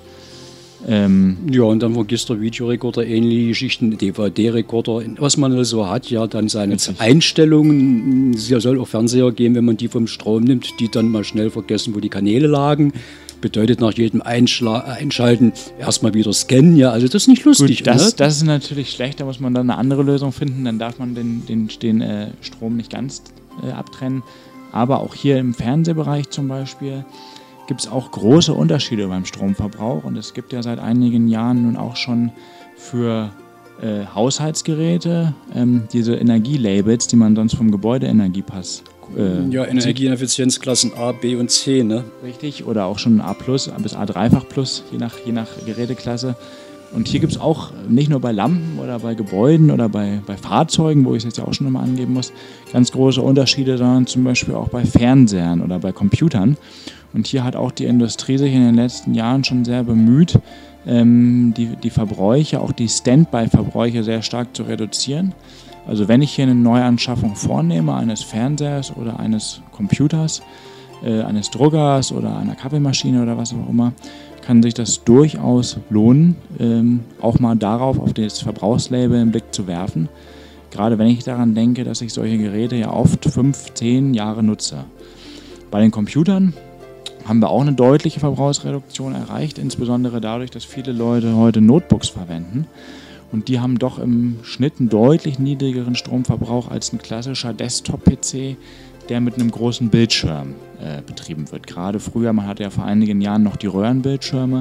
Und dann vergisst der Videorekorder ähnliche Geschichten, DVD-Rekorder, was man so hat, ja, dann seine Einstellungen. Es soll auch Fernseher geben, wenn man die vom Strom nimmt, die dann mal schnell vergessen, wo die Kanäle lagen. Bedeutet nach jedem Einschalten erstmal wieder scannen, ja, also das ist nicht lustig. Gut, das ist natürlich schlecht, da muss man dann eine andere Lösung finden, dann darf man den Strom nicht ganz abtrennen. Aber auch hier im Fernsehbereich zum Beispiel gibt es auch große Unterschiede beim Stromverbrauch und es gibt ja seit einigen Jahren nun auch schon für Haushaltsgeräte diese Energielabels, die man sonst vom Gebäudeenergiepass Energieeffizienzklassen A, B und C, ne? Richtig, oder auch schon A+ bis A3-Fach+, je nach Geräteklasse. Und hier gibt es auch nicht nur bei Lampen oder bei Gebäuden oder bei Fahrzeugen, wo ich es jetzt ja auch schon immer angeben muss, ganz große Unterschiede, sondern zum Beispiel auch bei Fernsehern oder bei Computern. Und hier hat auch die Industrie sich in den letzten Jahren schon sehr bemüht, die Verbräuche, auch die Standby-Verbräuche sehr stark zu reduzieren. Also wenn ich hier eine Neuanschaffung vornehme, eines Fernsehers oder eines Computers, eines Druckers oder einer Kaffeemaschine oder was auch immer, kann sich das durchaus lohnen, auch mal darauf, auf das Verbrauchslabel einen Blick zu werfen. Gerade wenn ich daran denke, dass ich solche Geräte ja oft 5-10 Jahre nutze. Bei den Computern haben wir auch eine deutliche Verbrauchsreduktion erreicht, insbesondere dadurch, dass viele Leute heute Notebooks verwenden. Und die haben doch im Schnitt einen deutlich niedrigeren Stromverbrauch als ein klassischer Desktop-PC, der mit einem großen Bildschirm betrieben wird. Gerade früher, man hatte ja vor einigen Jahren noch die Röhrenbildschirme.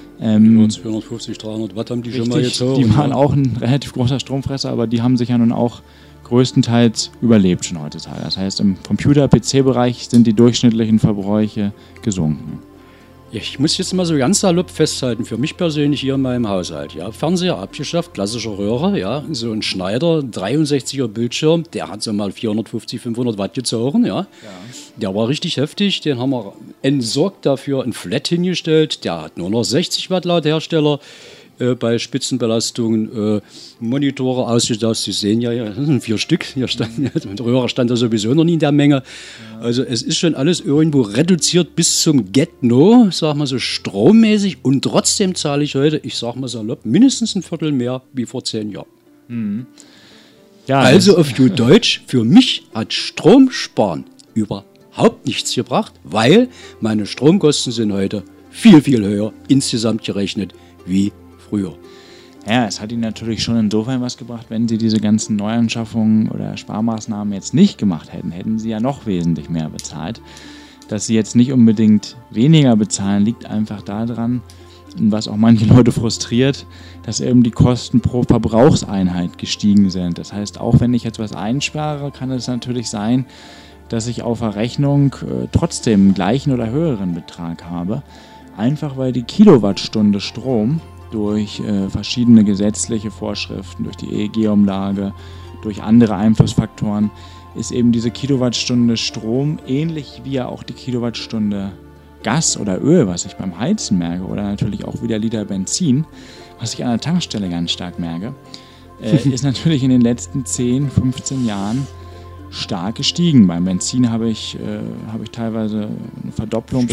250, 300 Watt haben die schon mal gezogen. Die waren auch ein relativ großer Stromfresser, aber die haben sich ja nun auch größtenteils überlebt schon heutzutage. Das heißt, im Computer-PC-Bereich sind die durchschnittlichen Verbräuche gesunken. Ich muss jetzt mal so ganz salopp festhalten, für mich persönlich hier in meinem Haushalt. Ja, Fernseher abgeschafft, klassische Röhre, ja, so ein Schneider, 63er Bildschirm, der hat so mal 450, 500 Watt gezogen, ja. Der war richtig heftig, den haben wir entsorgt dafür, ein Flat hingestellt, der hat nur noch 60 Watt laut Hersteller. Bei Spitzenbelastungen Monitore ausgestattet. Sie sehen ja, das sind 4 Stück. Hier stand, mit Röhre stand da sowieso noch nie in der Menge. Also es ist schon alles irgendwo reduziert bis zum Get-No, sag mal so strommäßig. Und trotzdem zahle ich heute, ich sag mal salopp, mindestens ein Viertel mehr wie vor 10 Jahren. Mhm. Ja, also auf gut Deutsch, für mich hat Stromsparen überhaupt nichts gebracht, weil meine Stromkosten sind heute viel, viel höher insgesamt gerechnet wie früher. Ja, es hat Ihnen natürlich schon insofern was gebracht, wenn Sie diese ganzen Neuanschaffungen oder Sparmaßnahmen jetzt nicht gemacht hätten, hätten Sie ja noch wesentlich mehr bezahlt. Dass Sie jetzt nicht unbedingt weniger bezahlen, liegt einfach daran, was auch manche Leute frustriert, dass eben die Kosten pro Verbrauchseinheit gestiegen sind. Das heißt, auch wenn ich jetzt was einspare, kann es natürlich sein, dass ich auf der Rechnung trotzdem einen gleichen oder höheren Betrag habe. Einfach weil die Kilowattstunde Strom durch verschiedene gesetzliche Vorschriften, durch die EEG-Umlage, durch andere Einflussfaktoren, ist eben diese Kilowattstunde Strom ähnlich wie ja auch die Kilowattstunde Gas oder Öl, was ich beim Heizen merke, oder natürlich auch wie der Liter Benzin, was ich an der Tankstelle ganz stark merke, ist natürlich in den letzten 10, 15 Jahren stark gestiegen. Beim Benzin habe ich teilweise eine Verdopplung.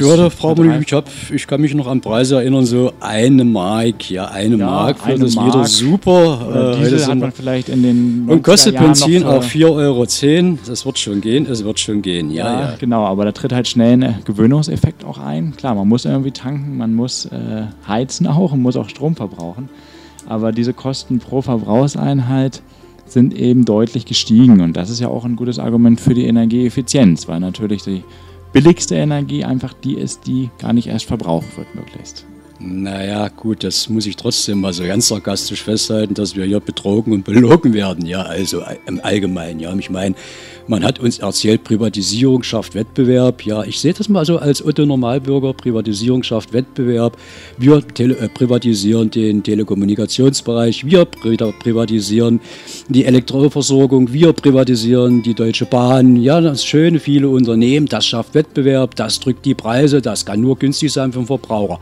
Ich kann mich noch an Preise erinnern, so 1 Mark, ja, 1 Mark für das Liter super. Diesel hat man vielleicht in den 90er und kostet Jahren Benzin noch auch 4,10 €. Das wird schon gehen, es wird schon gehen. Ja. Genau, aber da tritt halt schnell ein Gewöhnungseffekt auch ein. Klar, man muss irgendwie tanken, man muss heizen auch und muss auch Strom verbrauchen. Aber diese Kosten pro Verbrauchseinheit sind eben deutlich gestiegen. Und das ist ja auch ein gutes Argument für die Energieeffizienz, weil natürlich die billigste Energie einfach die ist, die gar nicht erst verbraucht wird möglichst. Naja, gut, das muss ich trotzdem mal so ganz sarkastisch festhalten, dass wir hier betrogen und belogen werden, ja, also im Allgemeinen, ja. Ich meine, man hat uns erzählt, Privatisierung schafft Wettbewerb, ja, ich sehe das mal so als Otto-Normalbürger, Privatisierung schafft Wettbewerb, wir privatisieren den Telekommunikationsbereich, wir privatisieren die Elektroversorgung, wir privatisieren die Deutsche Bahn, ja, das ist schön, viele Unternehmen, das schafft Wettbewerb, das drückt die Preise, das kann nur günstig sein für den Verbraucher.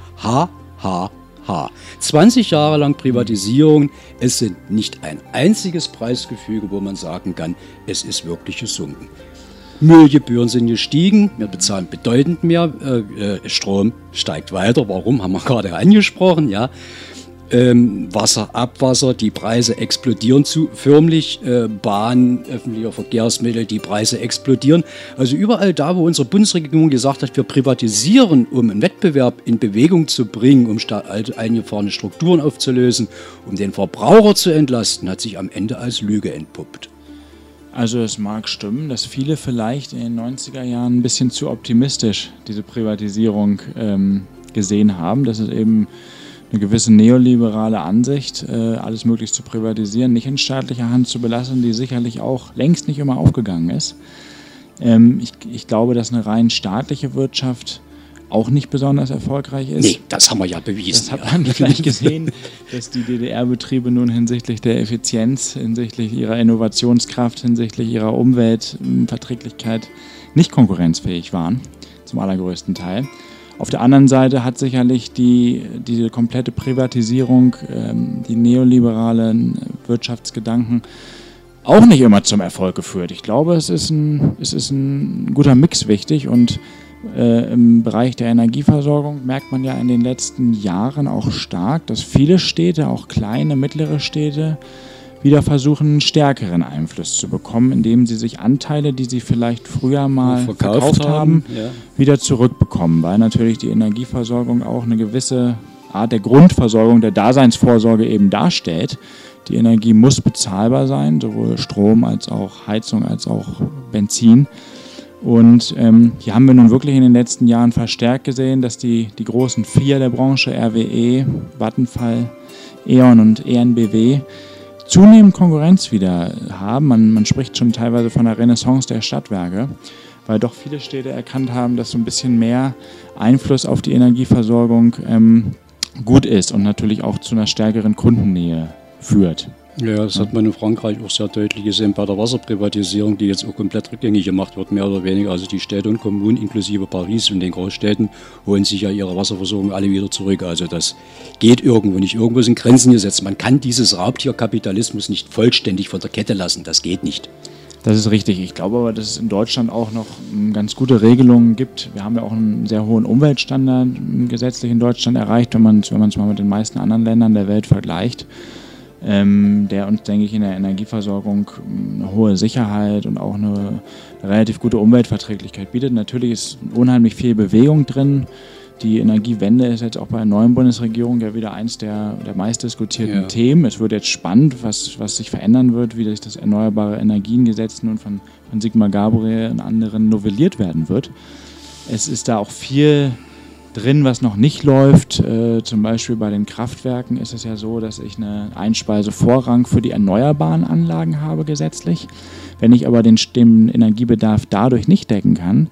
20 Jahre lang Privatisierung, es sind nicht ein einziges Preisgefüge, wo man sagen kann, es ist wirklich gesunken. Müllgebühren sind gestiegen, wir bezahlen bedeutend mehr, Strom steigt weiter, warum, haben wir gerade angesprochen, ja. Wasser, Abwasser, die Preise explodieren förmlich, Bahn, öffentlicher Verkehrsmittel, die Preise explodieren. Also überall da, wo unsere Bundesregierung gesagt hat, wir privatisieren, um einen Wettbewerb in Bewegung zu bringen, um eingefahrene Strukturen aufzulösen, um den Verbraucher zu entlasten, hat sich am Ende als Lüge entpuppt. Also es mag stimmen, dass viele vielleicht in den 90er Jahren ein bisschen zu optimistisch diese Privatisierung gesehen haben, dass es eben eine gewisse neoliberale Ansicht, alles möglichst zu privatisieren, nicht in staatlicher Hand zu belassen, die sicherlich auch längst nicht immer aufgegangen ist. Ich glaube, dass eine rein staatliche Wirtschaft auch nicht besonders erfolgreich ist. Nee, das haben wir ja bewiesen. Das hat man vielleicht gesehen, dass die DDR-Betriebe nun hinsichtlich der Effizienz, hinsichtlich ihrer Innovationskraft, hinsichtlich ihrer Umweltverträglichkeit nicht konkurrenzfähig waren, zum allergrößten Teil. Auf der anderen Seite hat sicherlich diese komplette Privatisierung, die neoliberalen Wirtschaftsgedanken auch nicht immer zum Erfolg geführt. Ich glaube, es ist ein guter Mix wichtig und im Bereich der Energieversorgung merkt man ja in den letzten Jahren auch stark, dass viele Städte, auch kleine, mittlere Städte, wieder versuchen, einen stärkeren Einfluss zu bekommen, indem sie sich Anteile, die sie vielleicht früher mal verkauft haben, wieder zurückbekommen, weil natürlich die Energieversorgung auch eine gewisse Art der Grundversorgung, der Daseinsvorsorge eben darstellt. Die Energie muss bezahlbar sein, sowohl Strom als auch Heizung als auch Benzin. Und hier haben wir nun wirklich in den letzten Jahren verstärkt gesehen, dass die großen 4 der Branche, RWE, Vattenfall, E.ON und EnBW, zunehmend Konkurrenz wieder haben. Man spricht schon teilweise von der Renaissance der Stadtwerke, weil doch viele Städte erkannt haben, dass so ein bisschen mehr Einfluss auf die Energieversorgung gut ist und natürlich auch zu einer stärkeren Kundennähe führt. Ja, das hat man in Frankreich auch sehr deutlich gesehen bei der Wasserprivatisierung, die jetzt auch komplett rückgängig gemacht wird, mehr oder weniger. Also die Städte und Kommunen inklusive Paris und den Großstädten holen sich ja ihre Wasserversorgung alle wieder zurück. Also das geht irgendwo nicht. Irgendwo sind Grenzen gesetzt. Man kann dieses Raubtierkapitalismus nicht vollständig von der Kette lassen. Das geht nicht. Das ist richtig. Ich glaube aber, dass es in Deutschland auch noch ganz gute Regelungen gibt. Wir haben ja auch einen sehr hohen Umweltstandard gesetzlich in Deutschland erreicht, wenn man es mal mit den meisten anderen Ländern der Welt vergleicht. Der uns, denke ich, in der Energieversorgung eine hohe Sicherheit und auch eine relativ gute Umweltverträglichkeit bietet. Natürlich ist unheimlich viel Bewegung drin. Die Energiewende ist jetzt auch bei der neuen Bundesregierung ja wieder eins der meistdiskutierten Themen. Es wird jetzt spannend, was sich verändern wird, wie sich das Erneuerbare Energiengesetz nun von Sigmar Gabriel und anderen novelliert werden wird. Es ist da auch viel drin, was noch nicht läuft. Zum Beispiel bei den Kraftwerken ist es ja so, dass ich eine Einspeisevorrang für die erneuerbaren Anlagen habe gesetzlich. Wenn ich aber den Energiebedarf dadurch nicht decken kann,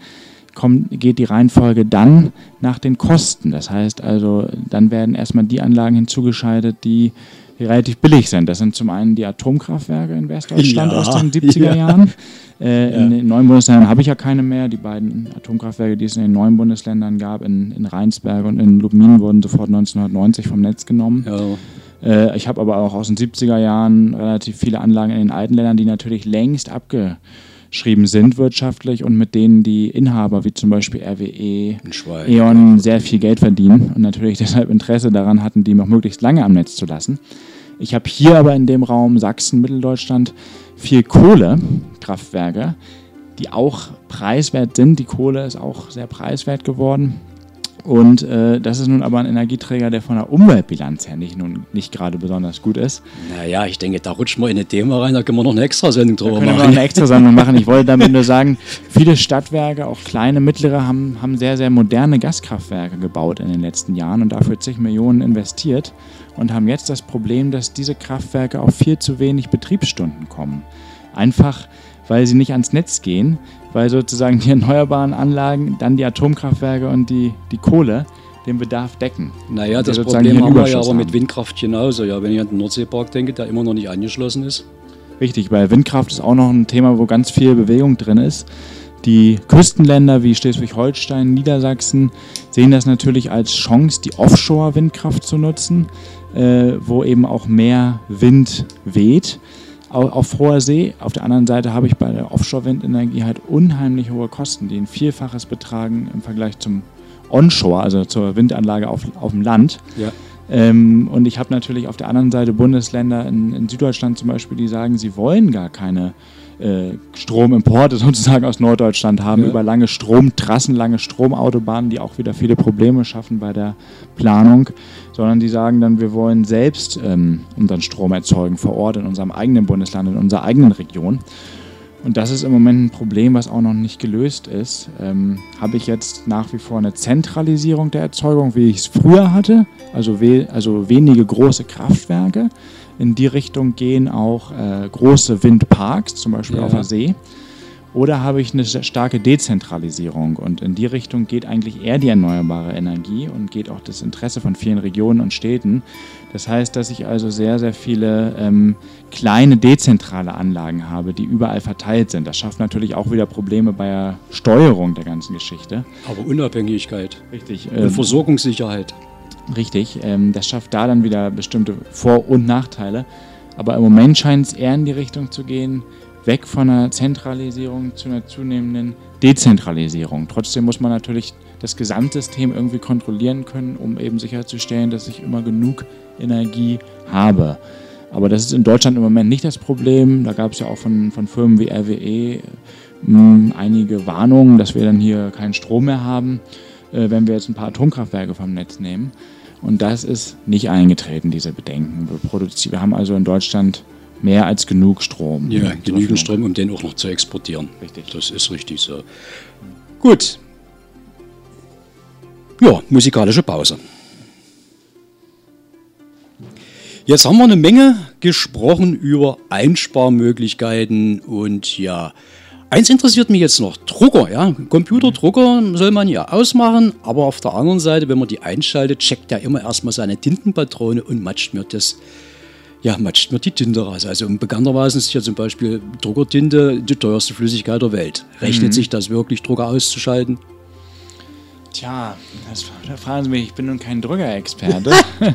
geht die Reihenfolge dann nach den Kosten. Das heißt also, dann werden erstmal die Anlagen hinzugeschaltet, die relativ billig sind. Das sind zum einen die Atomkraftwerke in Westdeutschland aus den 70er Jahren. In den neuen Bundesländern habe ich ja keine mehr. Die beiden Atomkraftwerke, die es in den neuen Bundesländern gab, in Rheinsberg und in Lubmin, wurden sofort 1990 vom Netz genommen. Ja. Ich habe aber auch aus den 70er Jahren relativ viele Anlagen in den alten Ländern, die natürlich längst abgeschrieben sind wirtschaftlich und mit denen die Inhaber, wie zum Beispiel RWE, E.ON, sehr viel Geld verdienen und natürlich deshalb Interesse daran hatten, die noch möglichst lange am Netz zu lassen. Ich habe hier aber in dem Raum Sachsen, Mitteldeutschland viel Kohlekraftwerke, die auch preiswert sind. Die Kohle ist auch sehr preiswert geworden. Und das ist nun aber ein Energieträger, der von der Umweltbilanz her nicht gerade besonders gut ist. Naja, ich denke, da rutschen wir in ein Thema rein, da können wir noch eine Extrasendung drüber machen. Da können wir eine Extrasendung machen. Ich wollte damit nur sagen, viele Stadtwerke, auch kleine, mittlere, haben sehr, sehr moderne Gaskraftwerke gebaut in den letzten Jahren und dafür zig Millionen investiert und haben jetzt das Problem, dass diese Kraftwerke auf viel zu wenig Betriebsstunden kommen. Einfach, weil sie nicht ans Netz gehen, weil sozusagen die erneuerbaren Anlagen, dann die Atomkraftwerke und die Kohle den Bedarf decken. Naja, das Problem haben wir ja aber mit Windkraft genauso. Ja, wenn ich an den Nordseepark denke, der immer noch nicht angeschlossen ist. Richtig, bei Windkraft ist auch noch ein Thema, wo ganz viel Bewegung drin ist. Die Küstenländer wie Schleswig-Holstein, Niedersachsen sehen das natürlich als Chance, die Offshore-Windkraft zu nutzen, wo eben auch mehr Wind weht auf hoher See. Auf der anderen Seite habe ich bei der Offshore-Windenergie halt unheimlich hohe Kosten, die ein Vielfaches betragen im Vergleich zum Onshore, also zur Windanlage auf dem Land. Ja. Und ich habe natürlich auf der anderen Seite Bundesländer in Süddeutschland zum Beispiel, die sagen, sie wollen gar keine Stromimporte sozusagen aus Norddeutschland haben, über lange Stromtrassen, lange Stromautobahnen, die auch wieder viele Probleme schaffen bei der Planung, sondern die sagen dann, wir wollen selbst unseren Strom erzeugen vor Ort in unserem eigenen Bundesland, in unserer eigenen Region. Und das ist im Moment ein Problem, was auch noch nicht gelöst ist. Habe ich jetzt nach wie vor eine Zentralisierung der Erzeugung, wie ich es früher hatte, also wenige große Kraftwerke. In die Richtung gehen auch große Windparks, zum Beispiel auf der See. Oder habe ich eine starke Dezentralisierung und in die Richtung geht eigentlich eher die erneuerbare Energie und geht auch das Interesse von vielen Regionen und Städten. Das heißt, dass ich also sehr, sehr viele kleine dezentrale Anlagen habe, die überall verteilt sind. Das schafft natürlich auch wieder Probleme bei der Steuerung der ganzen Geschichte. Aber Unabhängigkeit. Richtig. Und Versorgungssicherheit. Richtig. Das schafft da dann wieder bestimmte Vor- und Nachteile. Aber im Moment scheint es eher in die Richtung zu gehen, weg von einer Zentralisierung zu einer zunehmenden Dezentralisierung. Trotzdem muss man natürlich das Gesamtsystem irgendwie kontrollieren können, um eben sicherzustellen, dass ich immer genug Energie habe. Aber das ist in Deutschland im Moment nicht das Problem. Da gab es ja auch von Firmen wie RWE einige Warnungen, dass wir dann hier keinen Strom mehr haben, wenn wir jetzt ein paar Atomkraftwerke vom Netz nehmen. Und das ist nicht eingetreten, diese Bedenken. Wir haben also in Deutschland mehr als genug Strom. Ja, genügend Strom, um den auch noch zu exportieren. Richtig. Das ist richtig so. Gut. Ja, musikalische Pause. Jetzt haben wir eine Menge gesprochen über Einsparmöglichkeiten und ja, Eins interessiert mich jetzt noch, Drucker, ja, Computerdrucker soll man ja ausmachen, aber auf der anderen Seite, wenn man die einschaltet, checkt ja immer erstmal seine Tintenpatrone und matscht mir die Tinte raus. Also bekanntermaßen ist ja zum Beispiel Druckertinte die teuerste Flüssigkeit der Welt. Rechnet sich das wirklich, Drucker auszuschalten? Tja, da fragen Sie mich, ich bin nun kein Druckerexperte.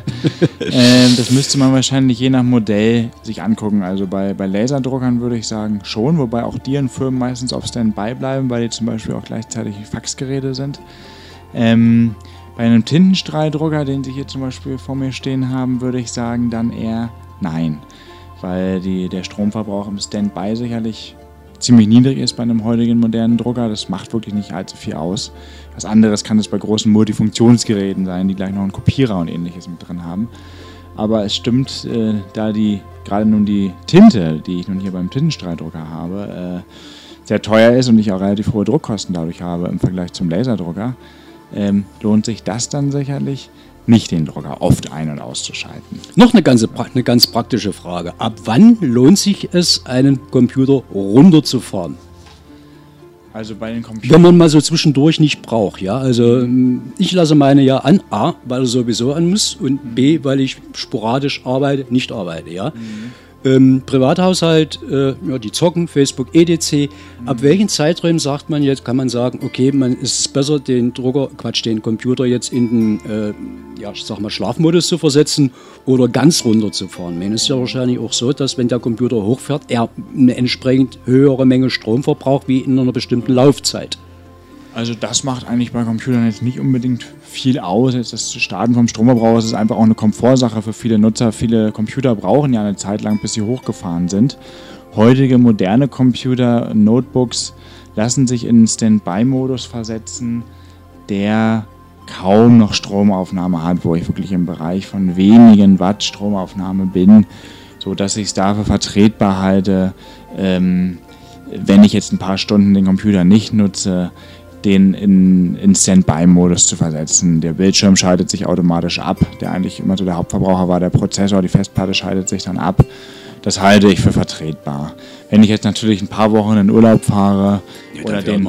Das müsste man wahrscheinlich je nach Modell sich angucken. Also bei Laserdruckern würde ich sagen schon, wobei auch die in Firmen meistens auf Standby bleiben, weil die zum Beispiel auch gleichzeitig Faxgeräte sind. Bei einem Tintenstrahldrucker, den Sie hier zum Beispiel vor mir stehen haben, würde ich sagen dann eher nein, weil der Stromverbrauch im Standby sicherlich ziemlich niedrig ist bei einem heutigen modernen Drucker. Das macht wirklich nicht allzu viel aus. Was anderes kann es bei großen Multifunktionsgeräten sein, die gleich noch einen Kopierer und ähnliches mit drin haben. Aber es stimmt, da gerade nun die Tinte, die ich nun hier beim Tintenstrahldrucker habe, sehr teuer ist und ich auch relativ hohe Druckkosten dadurch habe im Vergleich zum Laserdrucker, lohnt sich das dann sicherlich nicht, den Drucker oft ein- und auszuschalten. Noch eine ganz praktische Frage. Ab wann lohnt sich es, einen Computer runterzufahren? Also bei den Computern. Wenn man mal so zwischendurch nicht braucht, ja. Also ich lasse meine ja an, A, weil er sowieso an muss und B, weil ich sporadisch nicht arbeite, ja. Privathaushalt, die zocken, Facebook, etc. Ab welchen Zeiträumen sagt man jetzt, kann man sagen, okay, es ist besser, den Computer jetzt in den, Schlafmodus zu versetzen oder ganz runterzufahren. Ich meine, es ist ja wahrscheinlich auch so, dass wenn der Computer hochfährt, er eine entsprechend höhere Menge Strom verbraucht wie in einer bestimmten Laufzeit. Also das macht eigentlich bei Computern jetzt nicht unbedingt viel aus. Jetzt das Starten vom Stromverbrauch ist einfach auch eine Komfortsache für viele Nutzer. Viele Computer brauchen ja eine Zeit lang, bis sie hochgefahren sind. Heutige moderne Computer, Notebooks lassen sich in einen Standby-Modus versetzen, der kaum noch Stromaufnahme hat, wo ich wirklich im Bereich von wenigen Watt Stromaufnahme bin, sodass ich es dafür vertretbar halte, wenn ich jetzt ein paar Stunden den Computer nicht nutze, den in Standby-Modus zu versetzen. Der Bildschirm schaltet sich automatisch ab, der eigentlich immer so der Hauptverbraucher war, der Prozessor, die Festplatte schaltet sich dann ab. Das halte ich für vertretbar. Wenn ich jetzt natürlich ein paar Wochen in Urlaub fahre oder den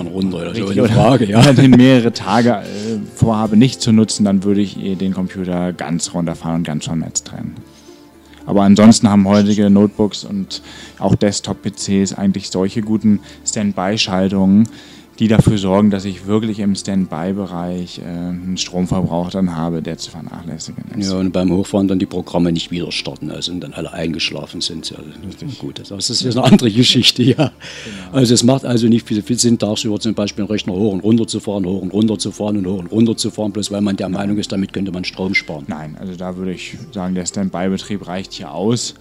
mehrere Tage vorhabe nicht zu nutzen, dann würde ich den Computer ganz runterfahren und ganz vom Netz trennen. Aber ansonsten haben heutige Notebooks und auch Desktop-PCs eigentlich solche guten Standby-Schaltungen, die dafür sorgen, dass ich wirklich im Standby-Bereich einen Stromverbrauch dann habe, der zu vernachlässigen ist. Ja, und beim Hochfahren dann die Programme nicht wieder starten, also und dann alle eingeschlafen sind. Ja, gut, das ist jetzt eine andere Geschichte, ja. Genau. Also es macht also nicht viel Sinn, tagsüber zum Beispiel einen Rechner hoch und runter zu fahren, hoch und runter zu fahren und hoch und runter zu fahren, bloß weil man der Meinung ist, damit könnte man Strom sparen. Nein, also da würde ich sagen, der Standby-Betrieb reicht hier aus.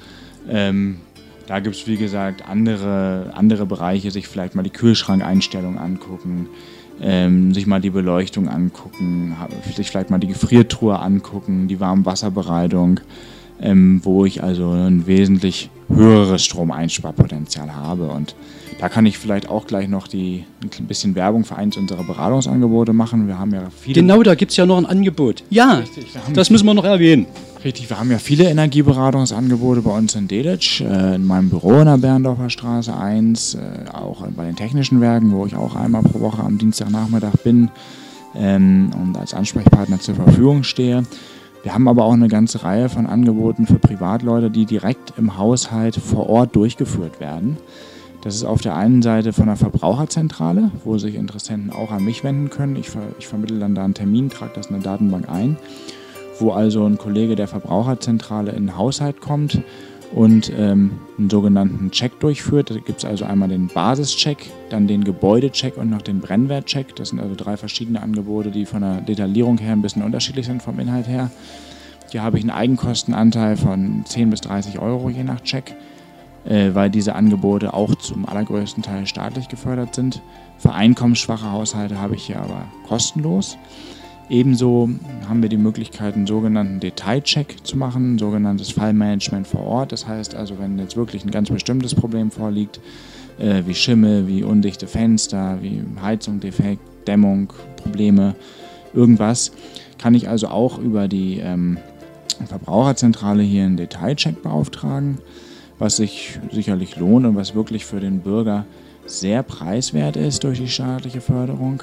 Da gibt es, wie gesagt, andere Bereiche, sich vielleicht mal die Kühlschrankeinstellung angucken, sich mal die Beleuchtung angucken, sich vielleicht mal die Gefriertruhe angucken, die Warmwasserbereitung, wo ich also ein wesentlich höheres Stromeinsparpotenzial habe. Und da kann ich vielleicht auch gleich noch ein bisschen Werbung für eins unserer Beratungsangebote machen. Wir haben ja viele. Genau, da gibt es ja noch ein Angebot. Ja, richtig, das müssen wir noch erwähnen. Richtig, wir haben ja viele Energieberatungsangebote bei uns in Delitzsch, in meinem Büro in der Berndorfer Straße 1, auch bei den technischen Werken, wo ich auch einmal pro Woche am Dienstagnachmittag bin und als Ansprechpartner zur Verfügung stehe. Wir haben aber auch eine ganze Reihe von Angeboten für Privatleute, die direkt im Haushalt vor Ort durchgeführt werden. Das ist auf der einen Seite von der Verbraucherzentrale, wo sich Interessenten auch an mich wenden können. Ich vermittle dann da einen Termin, trage das in eine Datenbank ein, wo also ein Kollege der Verbraucherzentrale in den Haushalt kommt und einen sogenannten Check durchführt. Da gibt es also einmal den Basischeck, dann den Gebäudecheck und noch den Brennwertcheck. Das sind also 3 verschiedene Angebote, die von der Detaillierung her ein bisschen unterschiedlich sind vom Inhalt her. Hier habe ich einen Eigenkostenanteil von 10 bis 30 Euro je nach Check, weil diese Angebote auch zum allergrößten Teil staatlich gefördert sind. Für einkommensschwache Haushalte habe ich hier aber kostenlos. Ebenso haben wir die Möglichkeit, einen sogenannten Detailcheck zu machen, ein sogenanntes Fallmanagement vor Ort. Das heißt also, wenn jetzt wirklich ein ganz bestimmtes Problem vorliegt, wie Schimmel, wie undichte Fenster, wie Heizung, Defekt, Dämmung, Probleme, irgendwas, kann ich also auch über die Verbraucherzentrale hier einen Detailcheck beauftragen, was sich sicherlich lohnt und was wirklich für den Bürger sehr preiswert ist durch die staatliche Förderung.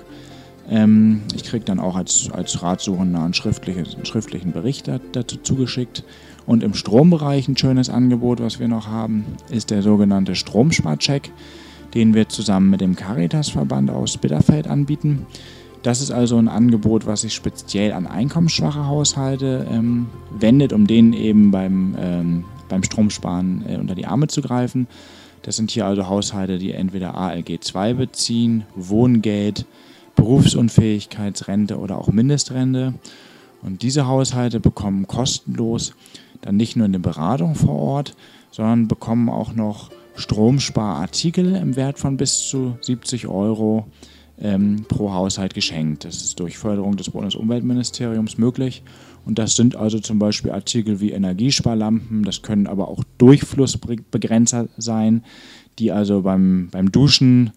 Ich kriege dann auch als Ratsuchender einen schriftlichen Bericht dazu zugeschickt. Und im Strombereich ein schönes Angebot, was wir noch haben, ist der sogenannte Stromsparcheck, den wir zusammen mit dem Caritas-Verband aus Bitterfeld anbieten. Das ist also ein Angebot, was sich speziell an einkommensschwache Haushalte wendet, um denen eben beim Stromsparen unter die Arme zu greifen. Das sind hier also Haushalte, die entweder ALG II beziehen, Wohngeld, Berufsunfähigkeitsrente oder auch Mindestrente. Und diese Haushalte bekommen kostenlos dann nicht nur eine Beratung vor Ort, sondern bekommen auch noch Stromsparartikel im Wert von bis zu 70 € pro Haushalt geschenkt. Das ist durch Förderung des Bundesumweltministeriums möglich. Und das sind also zum Beispiel Artikel wie Energiesparlampen, das können aber auch Durchflussbegrenzer sein, die also beim Duschen,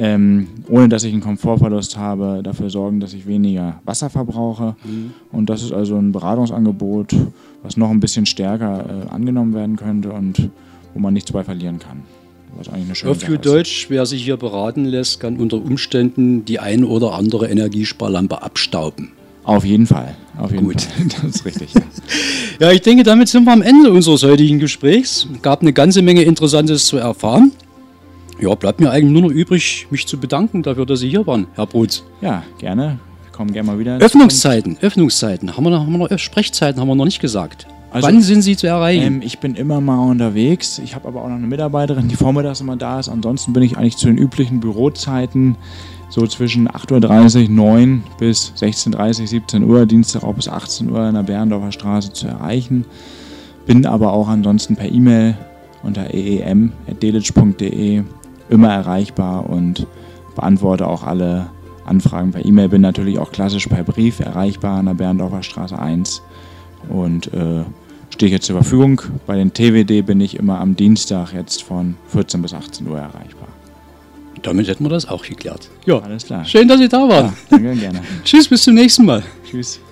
ohne dass ich einen Komfortverlust habe, dafür sorgen, dass ich weniger Wasser verbrauche. Und das ist also ein Beratungsangebot, was noch ein bisschen stärker angenommen werden könnte und wo man nichts bei verlieren kann. Was eigentlich eine schöne Auf gut Deutsch, wer sich hier beraten lässt, kann unter Umständen die ein oder andere Energiesparlampe abstauben. Auf jeden Fall. Auf jeden Gut. Fall. Das ist richtig. Ja. Ja, ich denke, damit sind wir am Ende unseres heutigen Gesprächs. Gab eine ganze Menge Interessantes zu erfahren. Ja, bleibt mir eigentlich nur noch übrig, mich zu bedanken dafür, dass Sie hier waren, Herr Brutz. Ja, gerne. Wir kommen gerne mal wieder. Öffnungszeiten. Haben wir noch Sprechzeiten haben wir noch nicht gesagt. Also, wann sind Sie zu erreichen? Ich bin immer mal unterwegs. Ich habe aber auch noch eine Mitarbeiterin, die vormittags immer da ist. Ansonsten bin ich eigentlich zu den üblichen Bürozeiten so zwischen 8:30 Uhr, 9 bis 16:30 Uhr, 17 Uhr, Dienstag auch bis 18 Uhr in der Berndorfer Straße zu erreichen. Bin aber auch ansonsten per E-Mail unter eem@delitzsch.de immer erreichbar und beantworte auch alle Anfragen per E-Mail. Bin natürlich auch klassisch per Brief erreichbar an der Berndorfer Straße 1 und stehe jetzt zur Verfügung. Bei den TWD bin ich immer am Dienstag jetzt von 14 bis 18 Uhr erreichbar. Damit hätten wir das auch geklärt. Ja, alles klar. Schön, dass Sie da waren. Ja, danke, gerne. Tschüss, bis zum nächsten Mal. Tschüss.